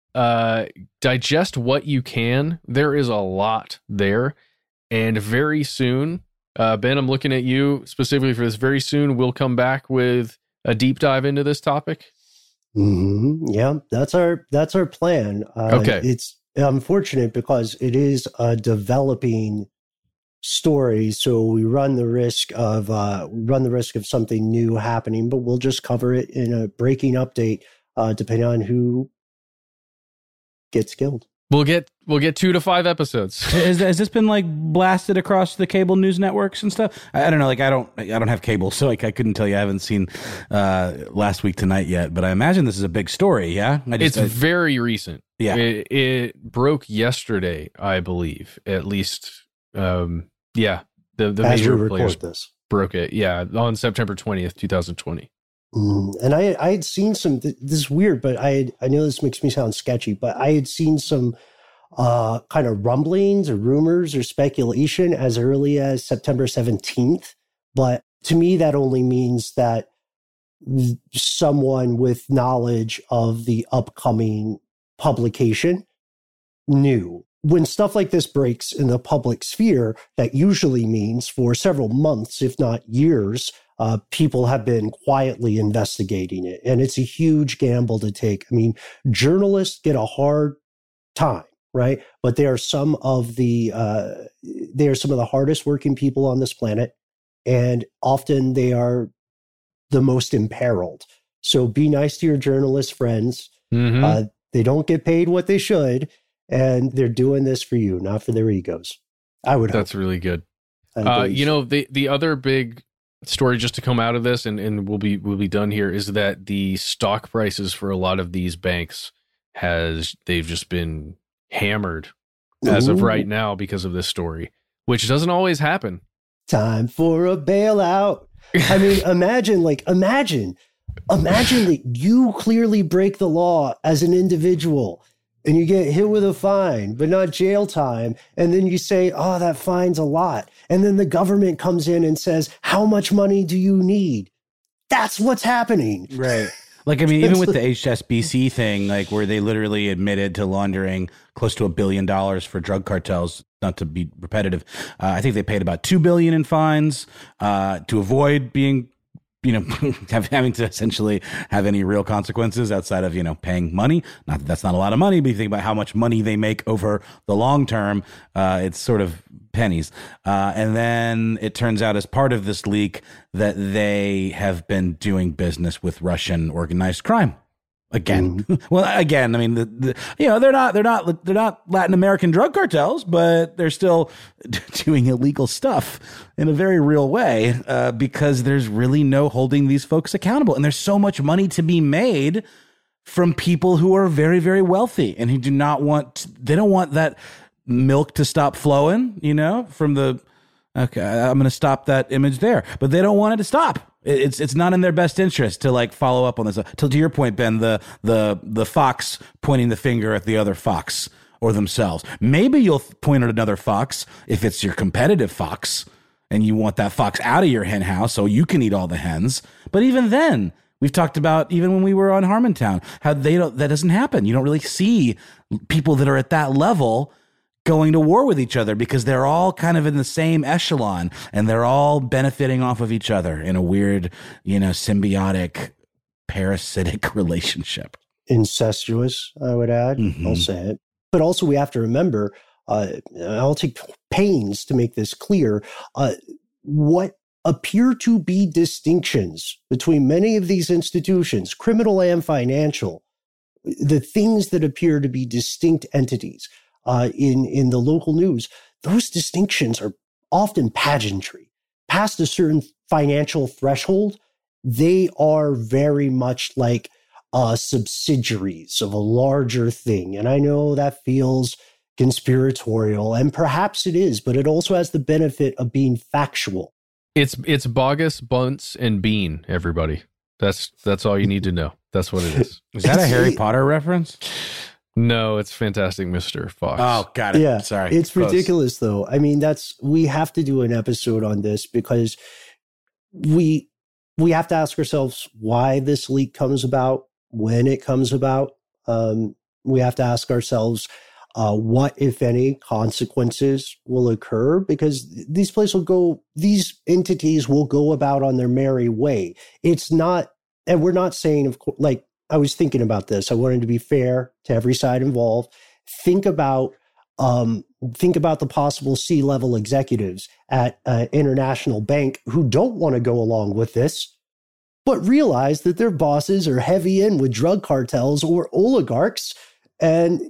Digest what you can. There is a lot there. And very soon, Ben, I'm looking at you specifically for this. Very soon, we'll come back with a deep dive into this topic. Mm-hmm. Yeah, that's our plan. Okay. It's unfortunate because it is a developing story, so we run the risk of something new happening, but we'll just cover it in a breaking update, depending on who gets killed. We'll get 2 to 5 episodes. Has this been like blasted across the cable news networks and stuff? I don't know. Like I don't have cable, so like I couldn't tell you. I haven't seen Last Week Tonight yet, but I imagine this is a big story. Yeah, it's very recent. Yeah, it broke yesterday, I believe. At least, yeah. The major players broke it. Yeah, on September 20th, 2020. And I had seen some, this is weird, but I know this makes me sound sketchy, but I had seen some kind of rumblings or rumors or speculation as early as September 17th. But to me, that only means that someone with knowledge of the upcoming publication knew. When stuff like this breaks in the public sphere, that usually means for several months, if not years, people have been quietly investigating it. And it's a huge gamble to take. I mean, journalists get a hard time, right? But they are some of the hardest working people on this planet. And often they are the most imperiled. So be nice to your journalist friends. Mm-hmm. They don't get paid what they should. And they're doing this for you, not for their egos. I would hope. That's really good. The other big story just to come out of this, and we'll be done here, is that the stock prices for a lot of these banks they've just been hammered as of right now because of this story, which doesn't always happen. Time for a bailout. I mean, imagine that you clearly break the law as an individual and you get hit with a fine, but not jail time. And then you say, oh, that fine's a lot. And then the government comes in and says, how much money do you need? That's what's happening. Right. Like, I mean, even with the HSBC thing, like where they literally admitted to laundering close to $1 billion for drug cartels, not to be repetitive. I think they paid about $2 billion in fines to avoid being, having to essentially have any real consequences outside of, paying money. Not that that's not a lot of money, but you think about how much money they make over the long term. It's sort of pennies. And then it turns out as part of this leak that they have been doing business with Russian organized crime. Again, well, again, I mean, they're not Latin American drug cartels, but they're still doing illegal stuff in a very real way because there's really no holding these folks accountable. And there's so much money to be made from people who are very, very wealthy and who they don't want that milk to stop flowing, from the, okay, I'm going to stop that image there, but they don't want it to stop. It's not in their best interest to follow up on this. To your point, Ben, the fox pointing the finger at the other fox or themselves. Maybe you'll point at another fox if it's your competitive fox and you want that fox out of your hen house so you can eat all the hens. But even then, we've talked about, even when we were on Harmontown, how that doesn't happen. You don't really see people that are at that level going to war with each other because they're all kind of in the same echelon and they're all benefiting off of each other in a weird, symbiotic, parasitic relationship. Incestuous, I would add. Mm-hmm. I'll say it. But also we have to remember, I'll take pains to make this clear, what appear to be distinctions between many of these institutions, criminal and financial, the things that appear to be distinct entities, in the local news, those distinctions are often pageantry. Past a certain financial threshold, they are very much like subsidiaries of a larger thing. And I know that feels conspiratorial, and perhaps it is, but it also has the benefit of being factual. It's Bogus, Bunce, and Bean, everybody. That's all you need to know. That's what it is. Is that a Harry Potter reference? No, it's Fantastic Mr. Fox. Oh, got it. Yeah, Sorry. it's Close. ridiculous, though. I mean, we have to do an episode on this because we have to ask ourselves why this leak comes about, when it comes about. We have to ask ourselves what, if any, consequences will occur, because these entities will go about on their merry way. It's not, and we're not saying, of course, like, I was thinking about this. I wanted to be fair to every side involved. Think about the possible C-level executives at an international bank who don't want to go along with this, but realize that their bosses are heavy in with drug cartels or oligarchs. And,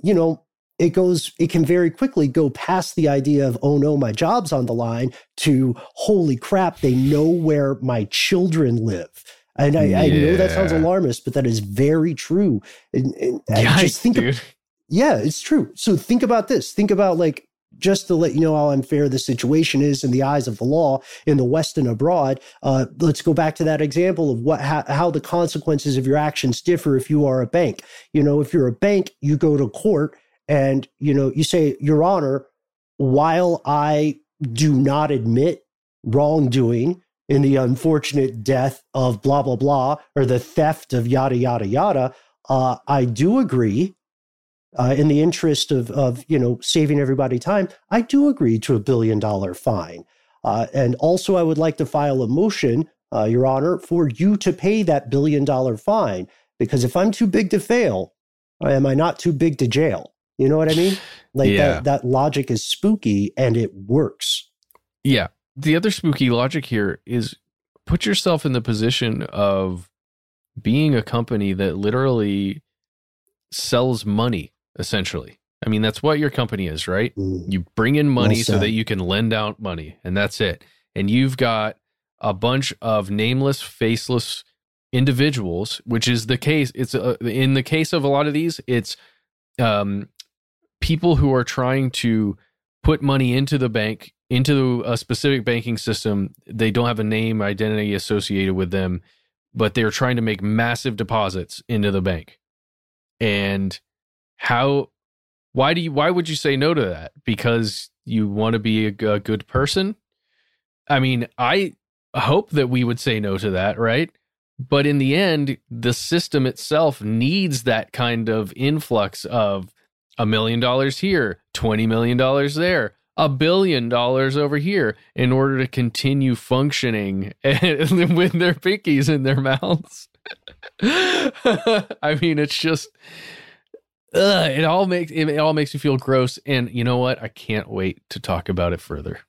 it can very quickly go past the idea of, oh no, my job's on the line, to holy crap, they know where my children live. And I know that sounds alarmist, but that is very true. And Yikes, just think dude. yeah, it's true. So think about this. Think about, like, just to let you know how unfair the situation is in the eyes of the law in the West and abroad. Let's go back to that example of how the consequences of your actions differ if you are a bank. If you're a bank, you go to court and, you say, Your Honor, while I do not admit wrongdoing in the unfortunate death of blah, blah, blah, or the theft of yada, yada, yada, I do agree, in the interest of saving everybody time, I do agree to $1 billion fine. And also, I would like to file a motion, Your Honor, for you to pay that $1 billion fine, because if I'm too big to fail, am I not too big to jail? You know what I mean? Like, that logic is spooky and it works. Yeah. The other spooky logic here is put yourself in the position of being a company that literally sells money, essentially. I mean, that's what your company is, right? You bring in money so that you can lend out money, and that's it. And you've got a bunch of nameless, faceless individuals, which is the case. It's in the case of a lot of these, it's people who are trying to put money into the bank, into a specific banking system. They don't have a name identity associated with them, but they're trying to make massive deposits into the bank. And why would you say no to that? Because you want to be a good person? I mean, I hope that we would say no to that, right? But in the end, the system itself needs that kind of influx of $1 million here, $20 million there, $1 billion over here, in order to continue functioning with their pinkies in their mouths. I mean, it's just, it all makes me feel gross. And you know what? I can't wait to talk about it further.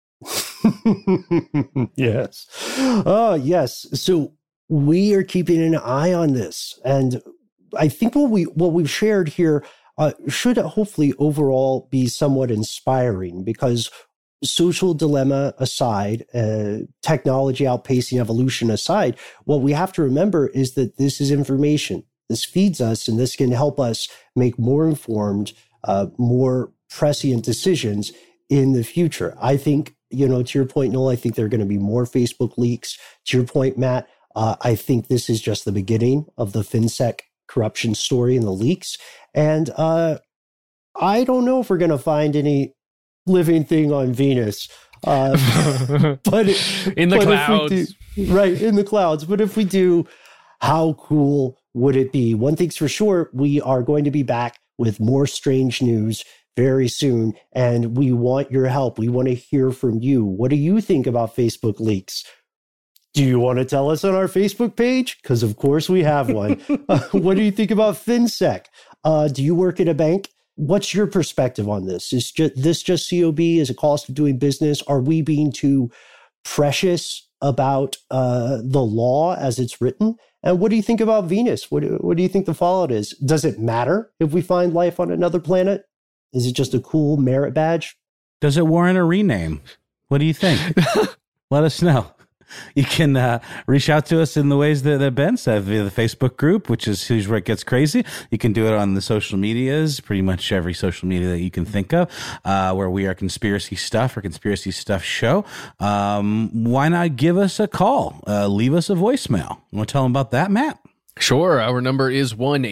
Yes. Oh, yes. So we are keeping an eye on this, and I think what we've shared here should hopefully overall be somewhat inspiring, because social dilemma aside, technology outpacing evolution aside, what we have to remember is that this is information. This feeds us, and this can help us make more informed, more prescient decisions in the future. I think, to your point, Noel, I think there are going to be more Facebook leaks. To your point, Matt, I think this is just the beginning of the FinSec corruption story and the leaks. And I don't know if we're going to find any living thing on Venus. But in the clouds. Right, in the clouds. But if we do, how cool would it be? One thing's for sure, we are going to be back with more strange news very soon, and we want your help. We want to hear from you. What do you think about Facebook leaks? Do you want to tell us on our Facebook page? Because of course we have one. What do you think about FinSec? Do you work at a bank? What's your perspective on this? Is this just COB as a cost of doing business? Are we being too precious about the law as it's written? And what do you think about Venus? What do you think the fallout is? Does it matter if we find life on another planet? Is it just a cool merit badge? Does it warrant a rename? What do you think? Let us know. You can reach out to us in the ways that Ben said, via the Facebook group, which is Here's Where It Gets Crazy. You can do it on the social medias, pretty much every social media that you can think of, where we are Conspiracy Stuff or Conspiracy Stuff Show. Why not give us a call? Leave us a voicemail. You want to tell them about that, Matt? Sure. Our number is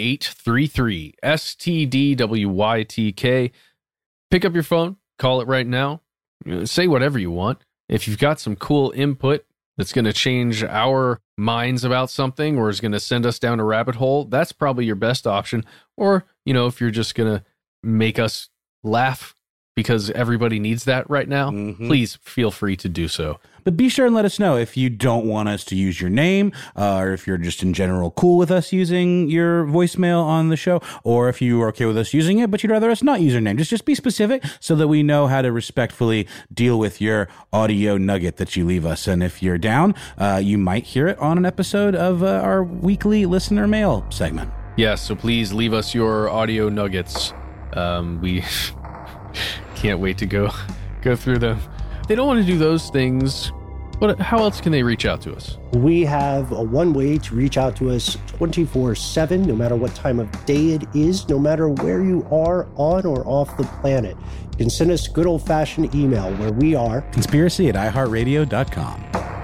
1-833-STDWYTK. Pick up your phone, call it right now. Say whatever you want. If you've got some cool input that's going to change our minds about something or is going to send us down a rabbit hole, that's probably your best option. Or, if you're just going to make us laugh because everybody needs that right now, please feel free to do so. But be sure and let us know if you don't want us to use your name, or if you're just in general cool with us using your voicemail on the show, or if you are okay with us using it, but you'd rather us not use your name. Just be specific so that we know how to respectfully deal with your audio nugget that you leave us. And if you're down, you might hear it on an episode of our weekly listener mail segment. Yes, so please leave us your audio nuggets. We can't wait to go through them. They don't want to do those things. How else can they reach out to us? We have one way to reach out to us 24/7, no matter what time of day it is, no matter where you are on or off the planet. You can send us a good old-fashioned email where we are conspiracy@iheartradio.com.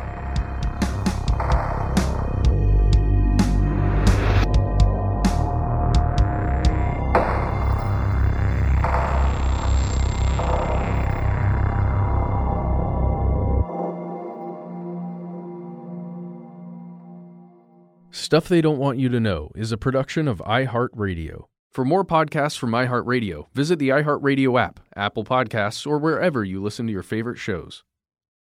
Stuff They Don't Want You to Know is a production of iHeartRadio. For more podcasts from iHeartRadio, visit the iHeartRadio app, Apple Podcasts, or wherever you listen to your favorite shows.